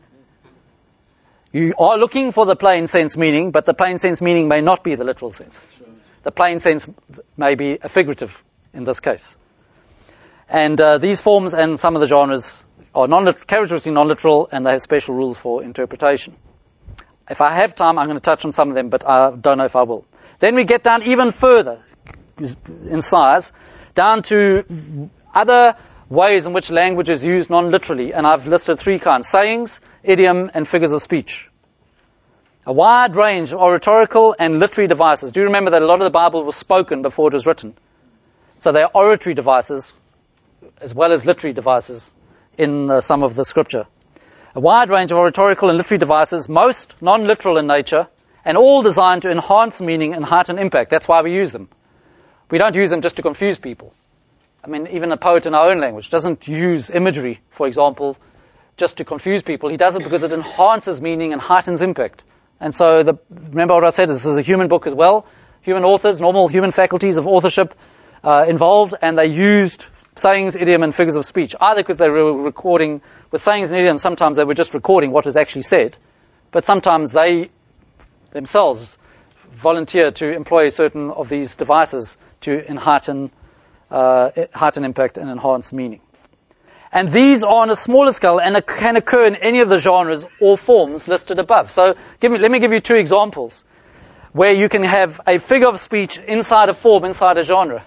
You are looking for the plain sense meaning, but the plain sense meaning may not be the literal sense. The plain sense may be a figurative in this case. And these forms and some of the genres are characteristically non-literal, and they have special rules for interpretation. If I have time, I'm going to touch on some of them, but I don't know if I will. Then we get down even further in size, down to other ways in which language is used non-literally, and I've listed 3 kinds: sayings, idiom, and figures of speech. A wide range of oratorical and literary devices. Do you remember that a lot of the Bible was spoken before it was written? So they are oratory devices as well as literary devices in some of the scripture. A wide range of oratorical and literary devices, most non-literal in nature, and all designed to enhance meaning and heighten impact. That's why we use them. We don't use them just to confuse people. I mean, even a poet in our own language doesn't use imagery, for example, just to confuse people. He does it because it enhances meaning and heightens impact. And so, remember what I said, this is a human book as well. Human authors, normal human faculties of authorship involved, and they used sayings, idiom, and figures of speech, either because they were recording, with sayings and idioms, sometimes they were just recording what was actually said, but sometimes they themselves volunteered to employ certain of these devices to heighten impact and enhance meaning. And these are on a smaller scale and can occur in any of the genres or forms listed above. So let me give you 2 examples where you can have a figure of speech inside a form, inside a genre.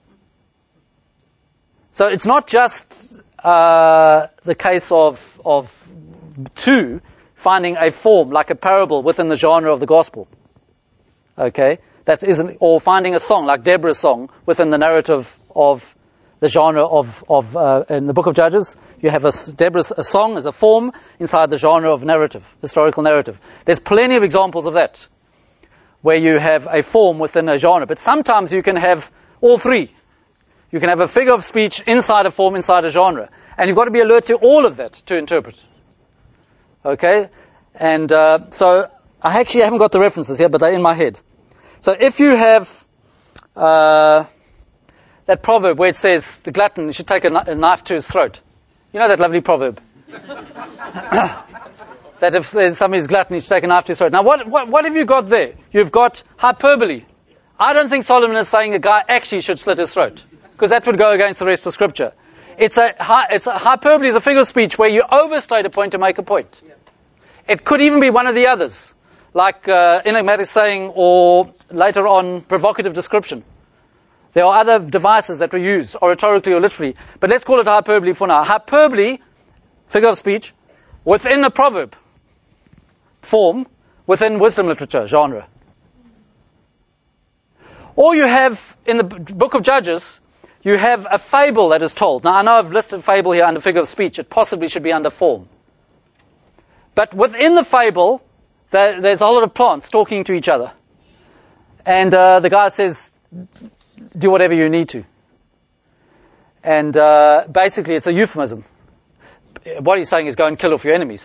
So it's not just the case of 2 finding a form like a parable within the genre of the gospel. Okay, or finding a song like Deborah's song within the narrative of the genre of in the book of Judges. You have Deborah's a song as a form inside the genre of narrative, historical narrative. There's plenty of examples of that, where you have a form within a genre. But sometimes you can have all 3. You can have a figure of speech inside a form, inside a genre. And you've got to be alert to all of that to interpret. Okay? And so I actually haven't got the references here, but they're in my head. So if you have that proverb where it says, the glutton should take a knife to his throat. You know that lovely proverb? That if there's somebody's glutton, he should take a knife to his throat. Now what have you got there? You've got hyperbole. I don't think Solomon is saying a guy actually should slit his throat, because that would go against the rest of Scripture. It's a hyperbole is a figure of speech where you overstate a point to make a point. It could even be one of the others, like enigmatic saying or later on provocative description. There are other devices that were used, oratorically or literally, but let's call it hyperbole for now. Hyperbole, figure of speech, within a proverb form, within wisdom literature genre. Or you have, in the book of Judges, you have a fable that is told. Now, I know I've listed fable here under figure of speech. It possibly should be under form. But within the fable, there's a lot of plants talking to each other. And the guy says, do whatever you need to. And basically it's a euphemism. What he's saying is go and kill off your enemies.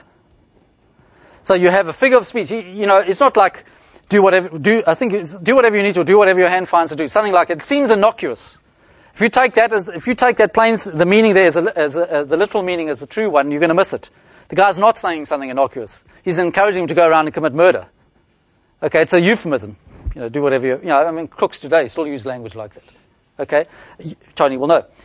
So you have a figure of speech. It's not like do whatever you need to, or do whatever your hand finds to do. Something like it seems innocuous. If you take that plain, the meaning there as the literal meaning as the true one, you're going to miss it. The guy's not saying something innocuous. He's encouraging him to go around and commit murder. Okay, it's a euphemism. Do whatever crooks today still use language like that. Okay, Tony will know.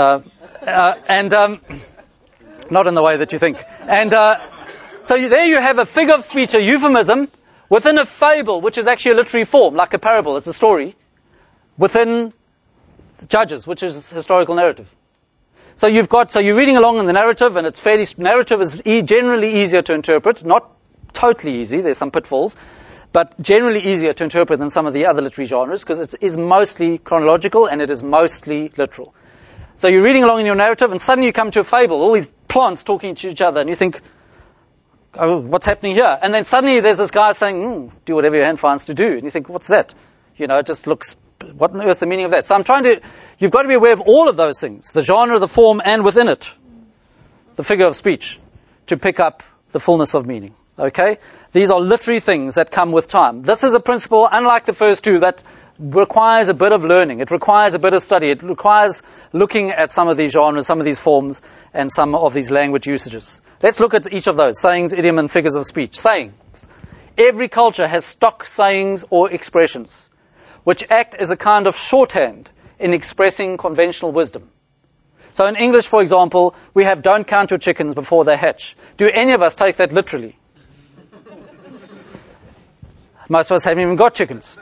And not in the way that you think. And so there you have a figure of speech, a euphemism, within a fable, which is actually a literary form, like a parable. It's a story within Judges, which is historical narrative. So you're reading along in the narrative, and narrative is generally easier to interpret, not totally easy. There's some pitfalls, but generally easier to interpret than some of the other literary genres because it is mostly chronological and it is mostly literal. So you're reading along in your narrative, and suddenly you come to a fable, all these plants talking to each other, and you think, oh, what's happening here? And then suddenly there's this guy saying, do whatever your hand finds to do. And you think, what's that? It just looks, what on earth is the meaning of that? So you've got to be aware of all of those things, the genre, the form, and within it, the figure of speech, to pick up the fullness of meaning. Okay? These are literary things that come with time. This is a principle, unlike the first two, that requires a bit of learning. It requires a bit of study. It requires looking at some of these genres, some of these forms, and some of these language usages. Let's look at each of those, sayings, idiom, and figures of speech. Sayings. Every culture has stock sayings or expressions, which act as a kind of shorthand in expressing conventional wisdom. So in English, for example, we have don't count your chickens before they hatch. Do any of us take that literally? Most of us haven't even got chickens.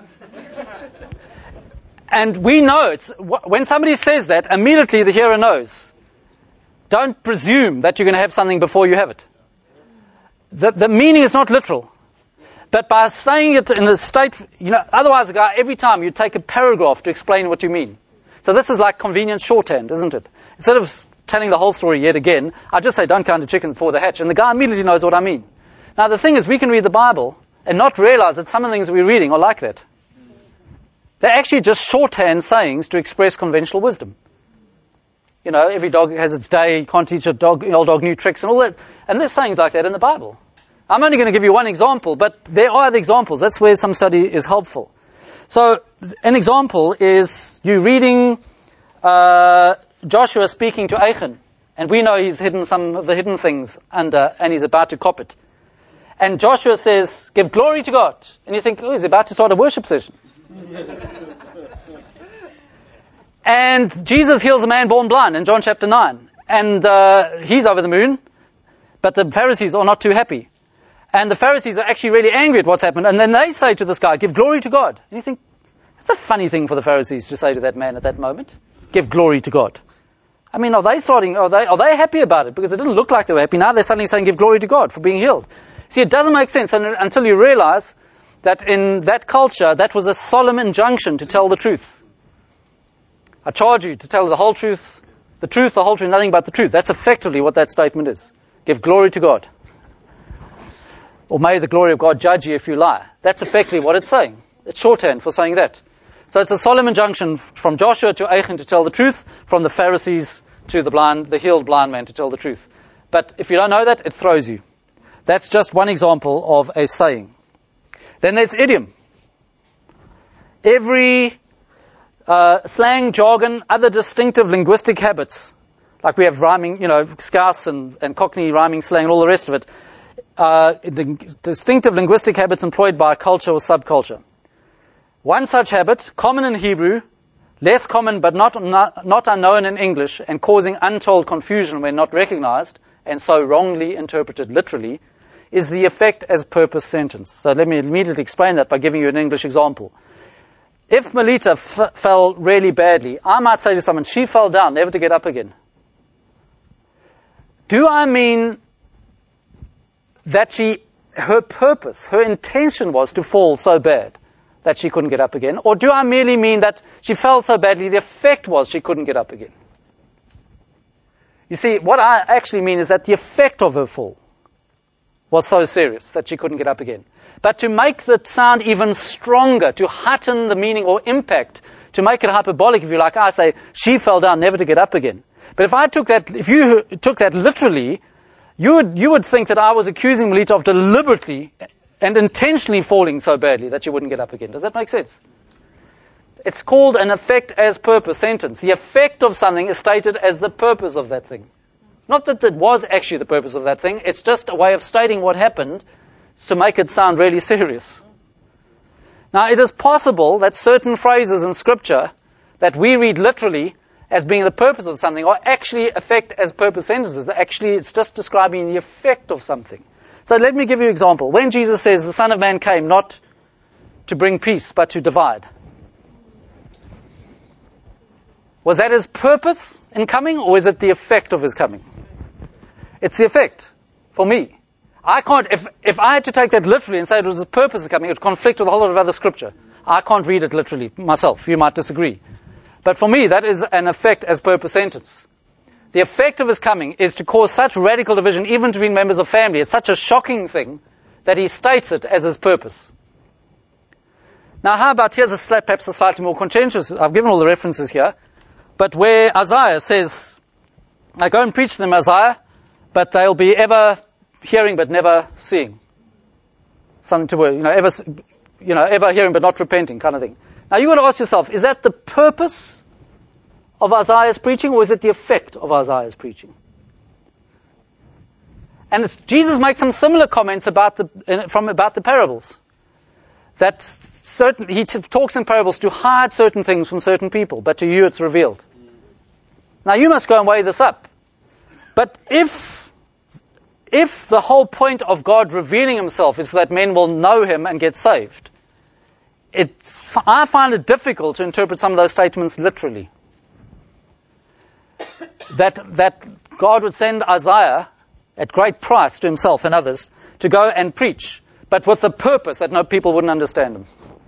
And we know when somebody says that, immediately the hearer knows. Don't presume that you're going to have something before you have it. The meaning is not literal. But by saying it in a state, otherwise every time you take a paragraph to explain what you mean. So this is like convenient shorthand, isn't it? Instead of telling the whole story yet again, I just say don't count the chickens before they hatch, and the guy immediately knows what I mean. Now the thing is, we can read the Bible and not realize that some of the things we're reading are like that. They're actually just shorthand sayings to express conventional wisdom. Every dog has its day, you can't teach old dog new tricks and all that. And there's sayings like that in the Bible. I'm only going to give you one example, but there are other examples. That's where some study is helpful. So an example is you reading Joshua speaking to Achan. And we know he's hidden some of the hidden things under, and he's about to cop it. And Joshua says, give glory to God. And you think, he's about to start a worship session. And Jesus heals a man born blind in John chapter 9. And he's over the moon, but the Pharisees are not too happy. And the Pharisees are actually really angry at what's happened. And then they say to this guy, give glory to God. And you think, that's a funny thing for the Pharisees to say to that man at that moment. Give glory to God. I mean, are they happy about it? Because it didn't look like they were happy. Now they're suddenly saying, give glory to God for being healed. See, it doesn't make sense until you realize that in that culture, that was a solemn injunction to tell the truth. I charge you to tell the whole truth, the whole truth, nothing but the truth. That's effectively what that statement is. Give glory to God. Or may the glory of God judge you if you lie. That's effectively what it's saying. It's shorthand for saying that. So it's a solemn injunction from Joshua to Achan to tell the truth, from the Pharisees to the healed blind man to tell the truth. But if you don't know that, it throws you. That's just one example of a saying. Then there's idiom. Every slang, jargon, other distinctive linguistic habits, like we have rhyming, Scouse and Cockney rhyming slang and all the rest of it, distinctive linguistic habits employed by a culture or subculture. One such habit, common in Hebrew, less common but not unknown in English, and causing untold confusion when not recognized, and so wrongly interpreted literally, is the effect as purpose sentence. So let me immediately explain that by giving you an English example. If Melita fell really badly, I might say to someone, she fell down, never to get up again. Do I mean that her purpose, her intention was to fall so bad that she couldn't get up again? Or do I merely mean that she fell so badly, the effect was she couldn't get up again? You see, what I actually mean is that the effect of her fall was so serious that she couldn't get up again. But to make the sound even stronger, to heighten the meaning or impact, to make it hyperbolic, if you like, I say, she fell down never to get up again. But if you took that literally, you would think that I was accusing Melita of deliberately and intentionally falling so badly that she wouldn't get up again. Does that make sense? It's called an effect as purpose sentence. The effect of something is stated as the purpose of that thing. Not that it was actually the purpose of that thing, it's just a way of stating what happened to make it sound really serious. Now, it is possible that certain phrases in Scripture that we read literally as being the purpose of something are actually effect as purpose sentences. Actually, it's just describing the effect of something. So let me give you an example. When Jesus says the Son of Man came not to bring peace, but to divide, was that his purpose in coming, or is it the effect of his coming? It's the effect, for me. I can't, if I had to take that literally and say it was the purpose of coming, it would conflict with a whole lot of other Scripture. I can't read it literally myself. You might disagree. But for me, that is an effect as purpose sentence. The effect of his coming is to cause such radical division even between members of family. It's such a shocking thing that he states it as his purpose. Now, how about, here's perhaps a slightly more contentious, I've given all the references here, but where Isaiah says, I go and preach to them, Isaiah, but they'll be ever hearing but never seeing. Something to, ever hearing but not repenting kind of thing. Now you've got to ask yourself, is that the purpose of Isaiah's preaching, or is it the effect of Isaiah's preaching? And Jesus makes some similar comments about the parables. That he talks in parables to hide certain things from certain people, but to you it's revealed. Now you must go and weigh this up. But if the whole point of God revealing himself is that men will know him and get saved, I find it difficult to interpret some of those statements literally. That God would send Isaiah at great price to himself and others to go and preach, but with the purpose that no people wouldn't understand him.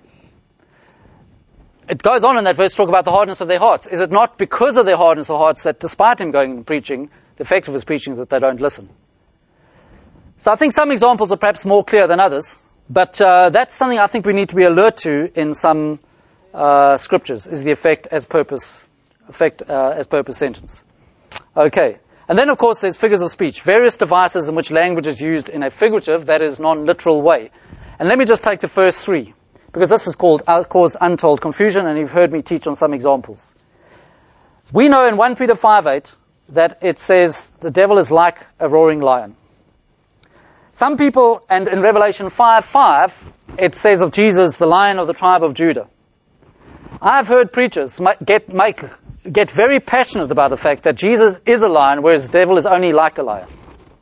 It goes on in that verse to talk about the hardness of their hearts. Is it not because of their hardness of hearts that despite him going and preaching, the effect of his preaching is that they don't listen? So I think some examples are perhaps more clear than others, but that's something I think we need to be alert to in some scriptures, is the effect as purpose sentence. Okay. And then, of course, there's figures of speech, various devices in which language is used in a figurative, that is, non-literal way. And let me just take the first three, because this is cause untold confusion, and you've heard me teach on some examples. We know in 1 Peter 5:8 that it says the devil is like a roaring lion. Some people, and in Revelation 5:5, it says of Jesus, the Lion of the tribe of Judah. I've heard preachers get very passionate about the fact that Jesus is a lion, whereas the devil is only like a lion.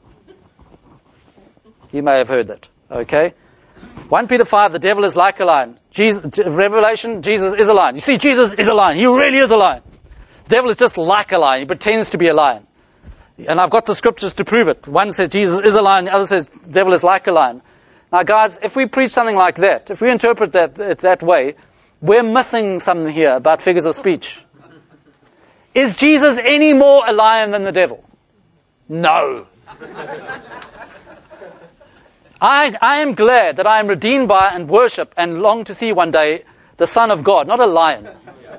You may have heard that. Okay? 1 Peter 5, the devil is like a lion. Revelation, Jesus is a lion. You see, Jesus is a lion. He really is a lion. The devil is just like a lion. He pretends to be a lion. And I've got the scriptures to prove it. One says Jesus is a lion, the other says the devil is like a lion. Now guys, if we preach something like that, if we interpret that way, we're missing something here about figures of speech. Is Jesus any more a lion than the devil? No. I am glad that I am redeemed by and worship and long to see one day the Son of God, not a lion.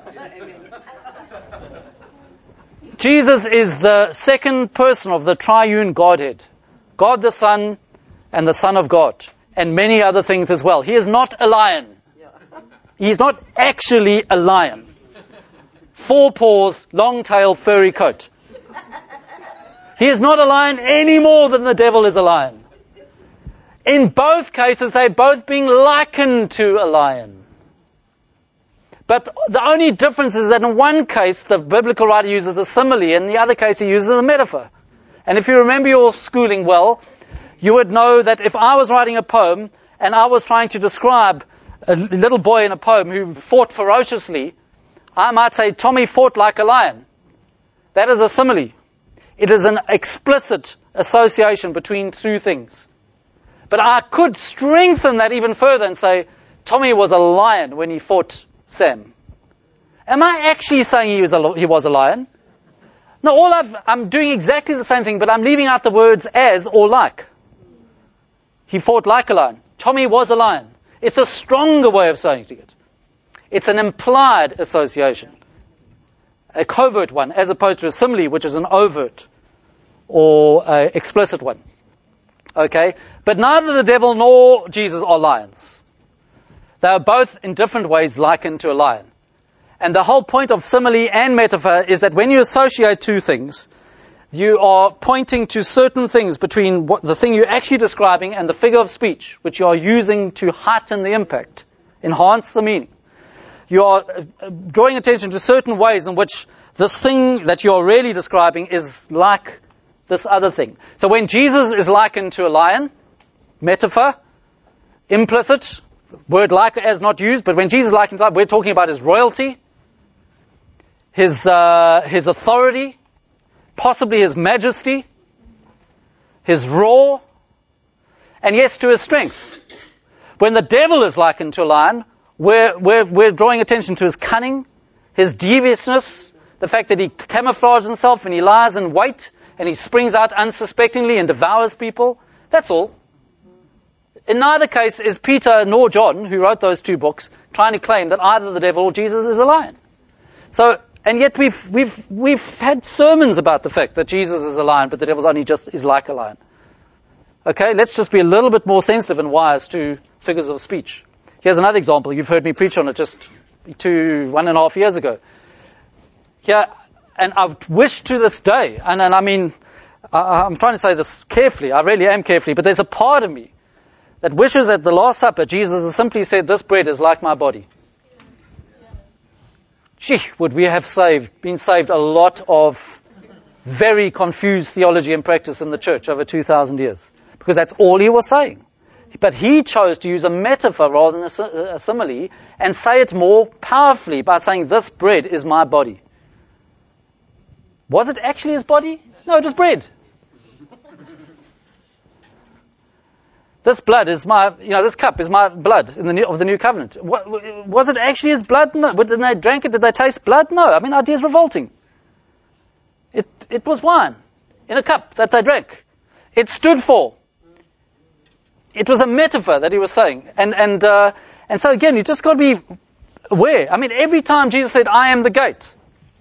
Jesus is the second person of the triune Godhead. God the Son and the Son of God. And many other things as well. He is not a lion. He is not actually a lion. 4 paws, long tail, furry coat. He is not a lion any more than the devil is a lion. In both cases, they're both being likened to a lion. But the only difference is that in one case, the biblical writer uses a simile, and in the other case, he uses a metaphor. And if you remember your schooling well, you would know that if I was writing a poem, and I was trying to describe a little boy in a poem who fought ferociously, I might say, Tommy fought like a lion. That is a simile. It is an explicit association between two things. But I could strengthen that even further and say, Tommy was a lion when he fought Sam. Am I actually saying he was a lion? No, I'm doing exactly the same thing, but I'm leaving out the words as or like. He fought like a lion. Tommy was a lion. It's a stronger way of saying it. It's an implied association. A covert one, as opposed to a simile, which is an overt or explicit one. Okay? But neither the devil nor Jesus are lions. They are both in different ways likened to a lion. And the whole point of simile and metaphor is that when you associate two things, you are pointing to certain things between the thing you're actually describing and the figure of speech, which you are using to heighten the impact, enhance the meaning. You are drawing attention to certain ways in which this thing that you're really describing is like this other thing. So when Jesus is likened to a lion, metaphor, implicit, word like as not used, but when Jesus is likened to a lion, we're talking about his royalty, his authority, possibly his majesty, his roar, and yes, to his strength. When the devil is likened to a lion, we're drawing attention to his cunning, his deviousness, the fact that he camouflages himself and he lies in wait and he springs out unsuspectingly and devours people. That's all. In neither case is Peter nor John, who wrote those two books, trying to claim that either the devil or Jesus is a lion. So, and yet we've had sermons about the fact that Jesus is a lion, but the devil's only just is like a lion. Okay, let's just be a little bit more sensitive and wise to figures of speech. Here's another example. You've heard me preach on it just 1.5 years ago. Here, and I wish to this day, and I mean, I'm trying to say this carefully, I really am carefully, but there's a part of me that wishes at the Last Supper Jesus has simply said, this bread is like my body. Gee, would we have been saved a lot of very confused theology and practice in the church over 2,000 years. Because that's all he was saying. But he chose to use a metaphor rather than a simile and say it more powerfully by saying, this bread is my body. Was it actually his body? No, it was bread. This blood is this cup is my blood of the new covenant. Was it actually his blood? No. When they drank it, did they taste blood? No. I mean, the idea is revolting. It was wine in a cup that they drank. It stood for. It was a metaphor that he was saying. And so again, you just got to be aware. I mean, every time Jesus said, I am the gate.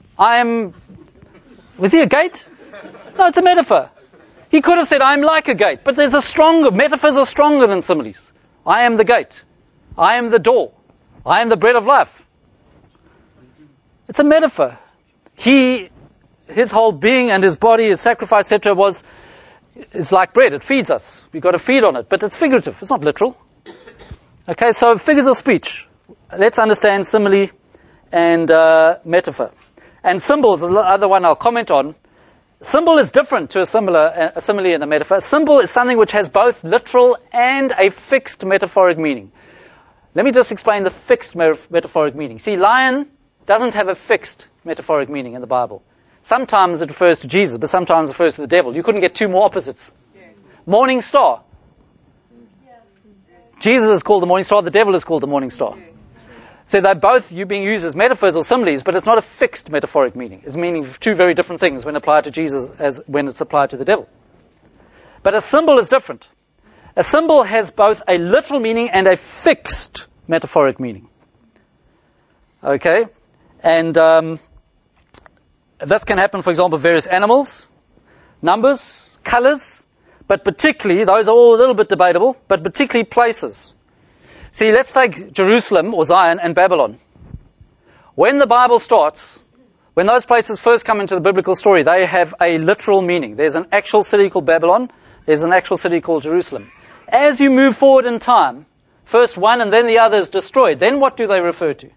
Was he a gate? No, it's a metaphor. He could have said, I am like a gate. But metaphors are stronger than similes. I am the gate. I am the door. I am the bread of life. It's a metaphor. His whole being and his body, his sacrifice, etc. is like bread. It feeds us. We've got to feed on it. But it's figurative. It's not literal. Okay, so figures of speech. Let's understand simile and metaphor. And symbol is the other one I'll comment on. Symbol is different to a simile and a metaphor. A symbol is something which has both literal and a fixed metaphoric meaning. Let me just explain the fixed metaphoric meaning. See, lion doesn't have a fixed metaphoric meaning in the Bible. Sometimes it refers to Jesus, but sometimes it refers to the devil. You couldn't get two more opposites. Yes. Morning star. Jesus is called the morning star, the devil is called the morning star. Yes. So they're both being used as metaphors or similes, but it's not a fixed metaphoric meaning. It's meaning two very different things when applied to Jesus as when it's applied to the devil. But a symbol is different. A symbol has both a literal meaning and a fixed metaphoric meaning. Okay? And this can happen, for example, various animals, numbers, colors, but particularly, those are all a little bit debatable, but particularly places. See, let's take Jerusalem or Zion and Babylon. When the Bible starts, when those places first come into the biblical story, they have a literal meaning. There's an actual city called Babylon. There's an actual city called Jerusalem. As you move forward in time, first one and then the other is destroyed. Then what do they refer to?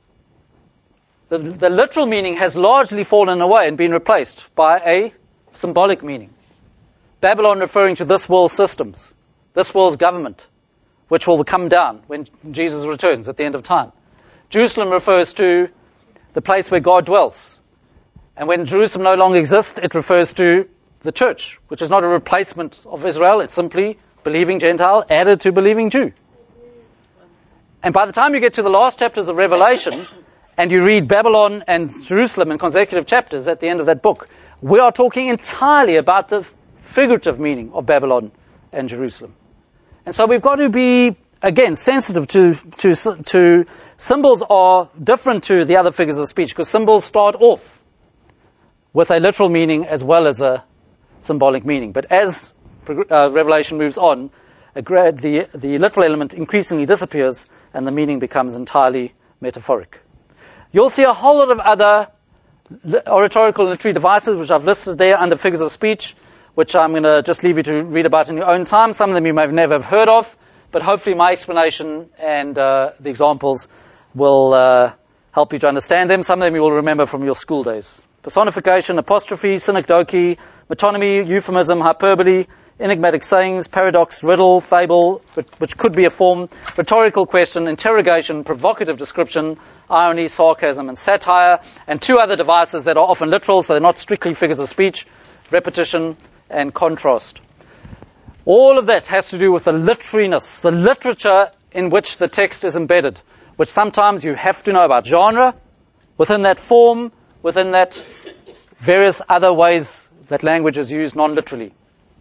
The literal meaning has largely fallen away and been replaced by a symbolic meaning. Babylon referring to this world's systems, this world's government, which will come down when Jesus returns at the end of time. Jerusalem refers to the place where God dwells. And when Jerusalem no longer exists, it refers to the church, which is not a replacement of Israel. It's simply believing Gentile added to believing Jew. And by the time you get to the last chapters of Revelation, and you read Babylon and Jerusalem in consecutive chapters at the end of that book, we are talking entirely about the figurative meaning of Babylon and Jerusalem. And so we've got to be, again, sensitive to symbols are different to the other figures of speech, because symbols start off with a literal meaning as well as a symbolic meaning. But as Revelation moves on, the literal element increasingly disappears and the meaning becomes entirely metaphoric. You'll see a whole lot of other oratorical and literary devices which I've listed there under figures of speech, which I'm going to just leave you to read about in your own time. Some of them you may never have heard of, but hopefully my explanation and the examples will help you to understand them. Some of them you will remember from your school days. Personification, apostrophe, synecdoche, metonymy, euphemism, hyperbole, enigmatic sayings, paradox, riddle, fable, which could be a form, rhetorical question, interrogation, provocative description, irony, sarcasm, and satire, and two other devices that are often literal, so they're not strictly figures of speech, repetition and contrast. All of that has to do with the literariness, the literature in which the text is embedded, which sometimes you have to know about. Genre, within that form, within that various other ways that language is used non-literally.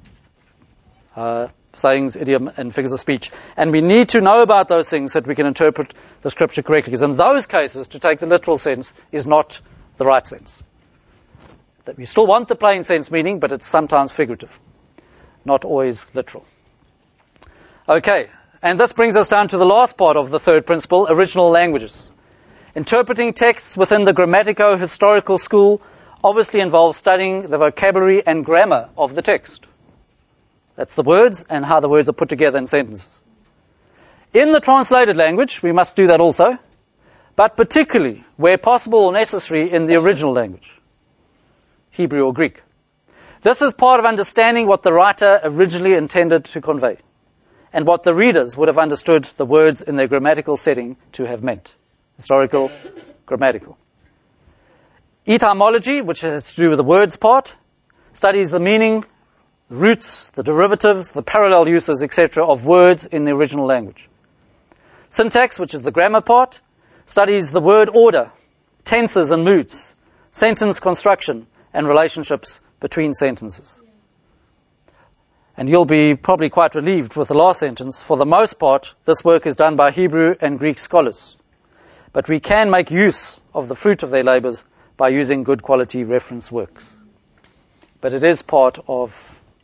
Sayings, idiom, and figures of speech. And we need to know about those things so that we can interpret the scripture correctly. Because in those cases, to take the literal sense is not the right sense. That we still want the plain sense meaning, but it's sometimes figurative, not always literal. Okay, and this brings us down to the last part of the third principle, original languages. Interpreting texts within the grammatico-historical school obviously involves studying the vocabulary and grammar of the text. That's the words and how the words are put together in sentences. In the translated language, we must do that also, but particularly, where possible or necessary, in the original language, Hebrew or Greek. This is part of understanding what the writer originally intended to convey, and what the readers would have understood the words in their grammatical setting to have meant. Historical, grammatical. Etymology, which has to do with the words part, studies the meaning, the roots, the derivatives, the parallel uses, etc. of words in the original language. Syntax, which is the grammar part, studies the word order, tenses and moods, sentence construction, and relationships between sentences. And you'll be probably quite relieved with the last sentence. For the most part, this work is done by Hebrew and Greek scholars. But we can make use of the fruit of their labors by using good quality reference works. But it is part of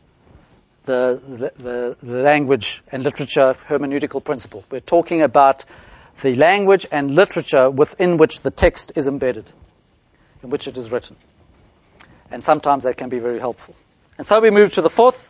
the language and literature hermeneutical principle. We're talking about the language and literature within which the text is embedded, in which it is written. And sometimes that can be very helpful. And so we move to the fourth.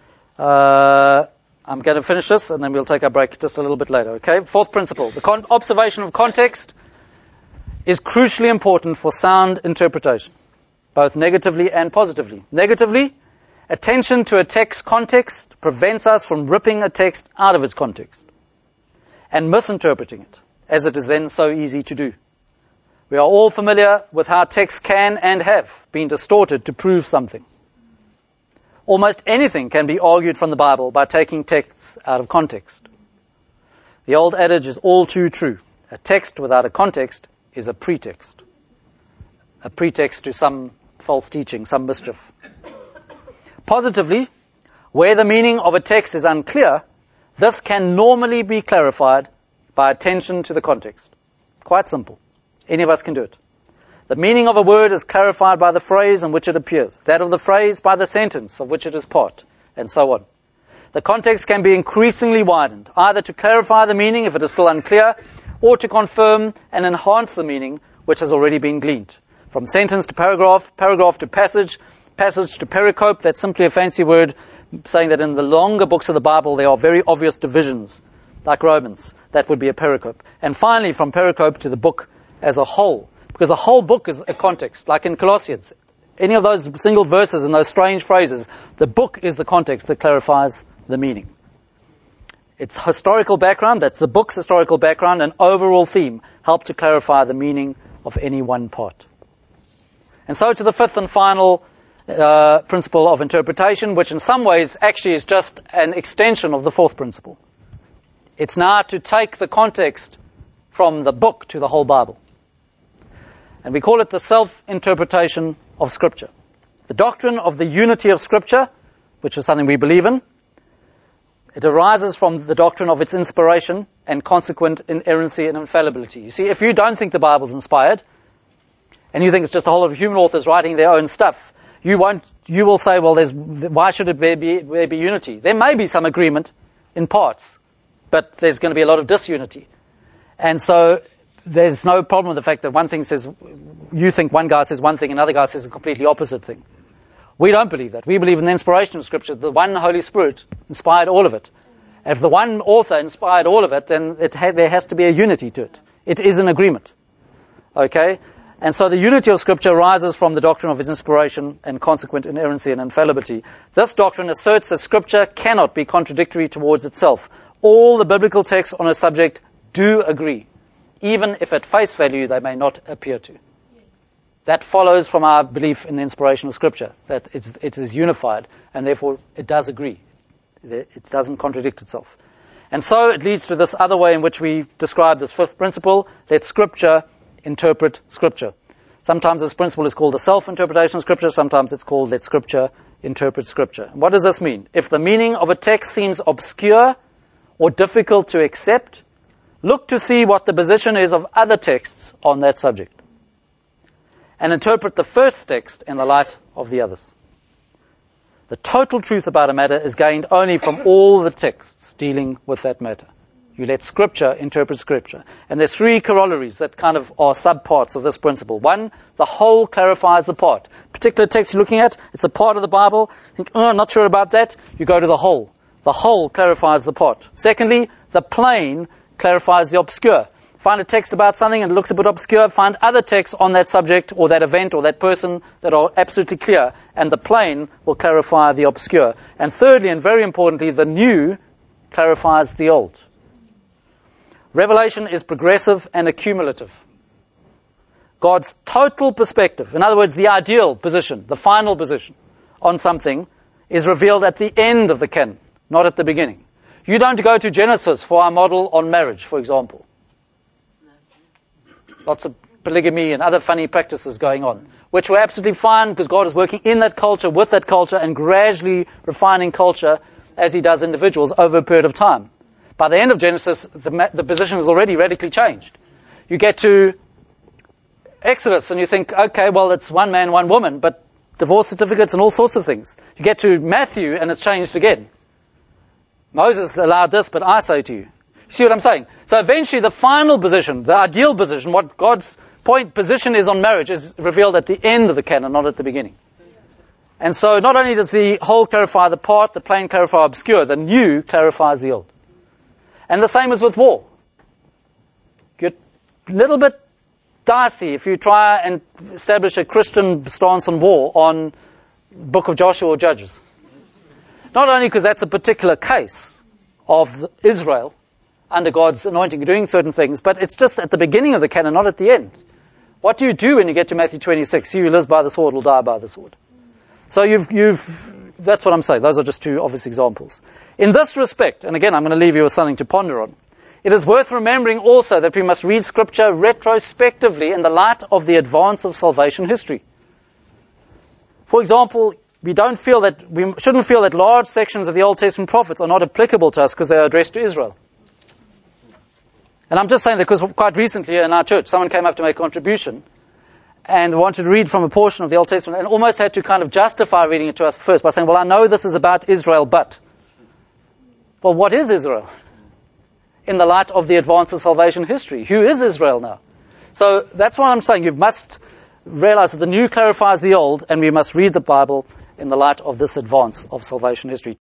I'm going to finish this and then we'll take our break just a little bit later, okay? Fourth principle. The observation of context is crucially important for sound interpretation, both negatively and positively. Negatively, attention to a text context prevents us from ripping a text out of its context and misinterpreting it, as it is then so easy to do. We are all familiar with how texts can and have been distorted to prove something. Almost anything can be argued from the Bible by taking texts out of context. The old adage is all too true. A text without a context is a pretext. A pretext to some false teaching, some mischief. Positively, where the meaning of a text is unclear, this can normally be clarified by attention to the context. Quite simple. Any of us can do it. The meaning of a word is clarified by the phrase in which it appears, that of the phrase by the sentence of which it is part, and so on. The context can be increasingly widened, either to clarify the meaning if it is still unclear, or to confirm and enhance the meaning which has already been gleaned. From sentence to paragraph, paragraph to passage, passage to pericope, that's simply a fancy word saying that in the longer books of the Bible there are very obvious divisions, like Romans. That would be a pericope. And finally, from pericope to the book as a whole. Because the whole book is a context, like in Colossians. Any of those single verses and those strange phrases, the book is the context that clarifies the meaning. Its historical background, that's the book's historical background, and overall theme help to clarify the meaning of any one part. And so to the fifth and final principle of interpretation, which in some ways actually is just an extension of the fourth principle. It's now to take the context from the book to the whole Bible. And we call it the self-interpretation of Scripture. The doctrine of the unity of Scripture, which is something we believe in, it arises from the doctrine of its inspiration and consequent inerrancy and infallibility. You see, if you don't think the Bible's inspired, and you think it's just a whole lot of human authors writing their own stuff, you will say, well, why should there be unity? There may be some agreement in parts, but there's going to be a lot of disunity. And so there's no problem with the fact that one thing says, you think one guy says one thing, another guy says a completely opposite thing. We don't believe that. We believe in the inspiration of Scripture. The one Holy Spirit inspired all of it. And if the one author inspired all of it, then there has to be a unity to it. It is an agreement. Okay? And so the unity of Scripture arises from the doctrine of its inspiration and consequent inerrancy and infallibility. This doctrine asserts that Scripture cannot be contradictory towards itself. All the biblical texts on a subject do agree, even if at face value they may not appear to. That follows from our belief in the inspiration of Scripture, that it is unified, and therefore it does agree. It doesn't contradict itself. And so it leads to this other way in which we describe this fifth principle: let Scripture interpret Scripture. Sometimes this principle is called the self-interpretation of Scripture, sometimes it's called let Scripture interpret Scripture. What does this mean? If the meaning of a text seems obscure or difficult to accept, look to see what the position is of other texts on that subject, and interpret the first text in the light of the others. The total truth about a matter is gained only from all the texts dealing with that matter. You let Scripture interpret Scripture. And there's three corollaries that kind of are subparts of this principle. One, the whole clarifies the part. Particular text you're looking at, it's a part of the Bible. You think, I'm not sure about that. You go to the whole. The whole clarifies the part. Secondly, the plain clarifies the obscure. Find a text about something and it looks a bit obscure, find other texts on that subject or that event or that person that are absolutely clear, and the plain will clarify the obscure. And thirdly, and very importantly, the new clarifies the old. Revelation is progressive and accumulative. God's total perspective, in other words, the ideal position, the final position on something, is revealed at the end of the canon, not at the beginning. You don't go to Genesis for our model on marriage, for example. Lots of polygamy and other funny practices going on, which were absolutely fine because God is working in that culture, with that culture, and gradually refining culture as He does individuals over a period of time. By the end of Genesis, the position is already radically changed. You get to Exodus and you think, okay, well, it's one man, one woman, but divorce certificates and all sorts of things. You get to Matthew and it's changed again. Moses allowed this, but I say to you. See what I'm saying? So eventually the final position, the ideal position, what God's position is on marriage is revealed at the end of the canon, not at the beginning. And so not only does the whole clarify the part, the plain clarify obscure, the new clarifies the old. And the same is with war. You're a little bit dicey if you try and establish a Christian stance on war on Book of Joshua or Judges. Not only because that's a particular case of Israel under God's anointing doing certain things, but it's just at the beginning of the canon, not at the end. What do you do when you get to Matthew 26? He who lives by the sword will die by the sword. So that's what I'm saying. Those are just two obvious examples. In this respect, and again, I'm going to leave you with something to ponder on, it is worth remembering also that we must read Scripture retrospectively in the light of the advance of salvation history. For example, we shouldn't feel that large sections of the Old Testament prophets are not applicable to us because they are addressed to Israel. And I'm just saying that because quite recently in our church, someone came up to make a contribution and wanted to read from a portion of the Old Testament and almost had to kind of justify reading it to us first by saying, well, I know this is about Israel, but... Well, what is Israel? In the light of the advance of salvation history. Who is Israel now? So that's what I'm saying. You must realize that the new clarifies the old, and we must read the Bible in the light of this advance of salvation history.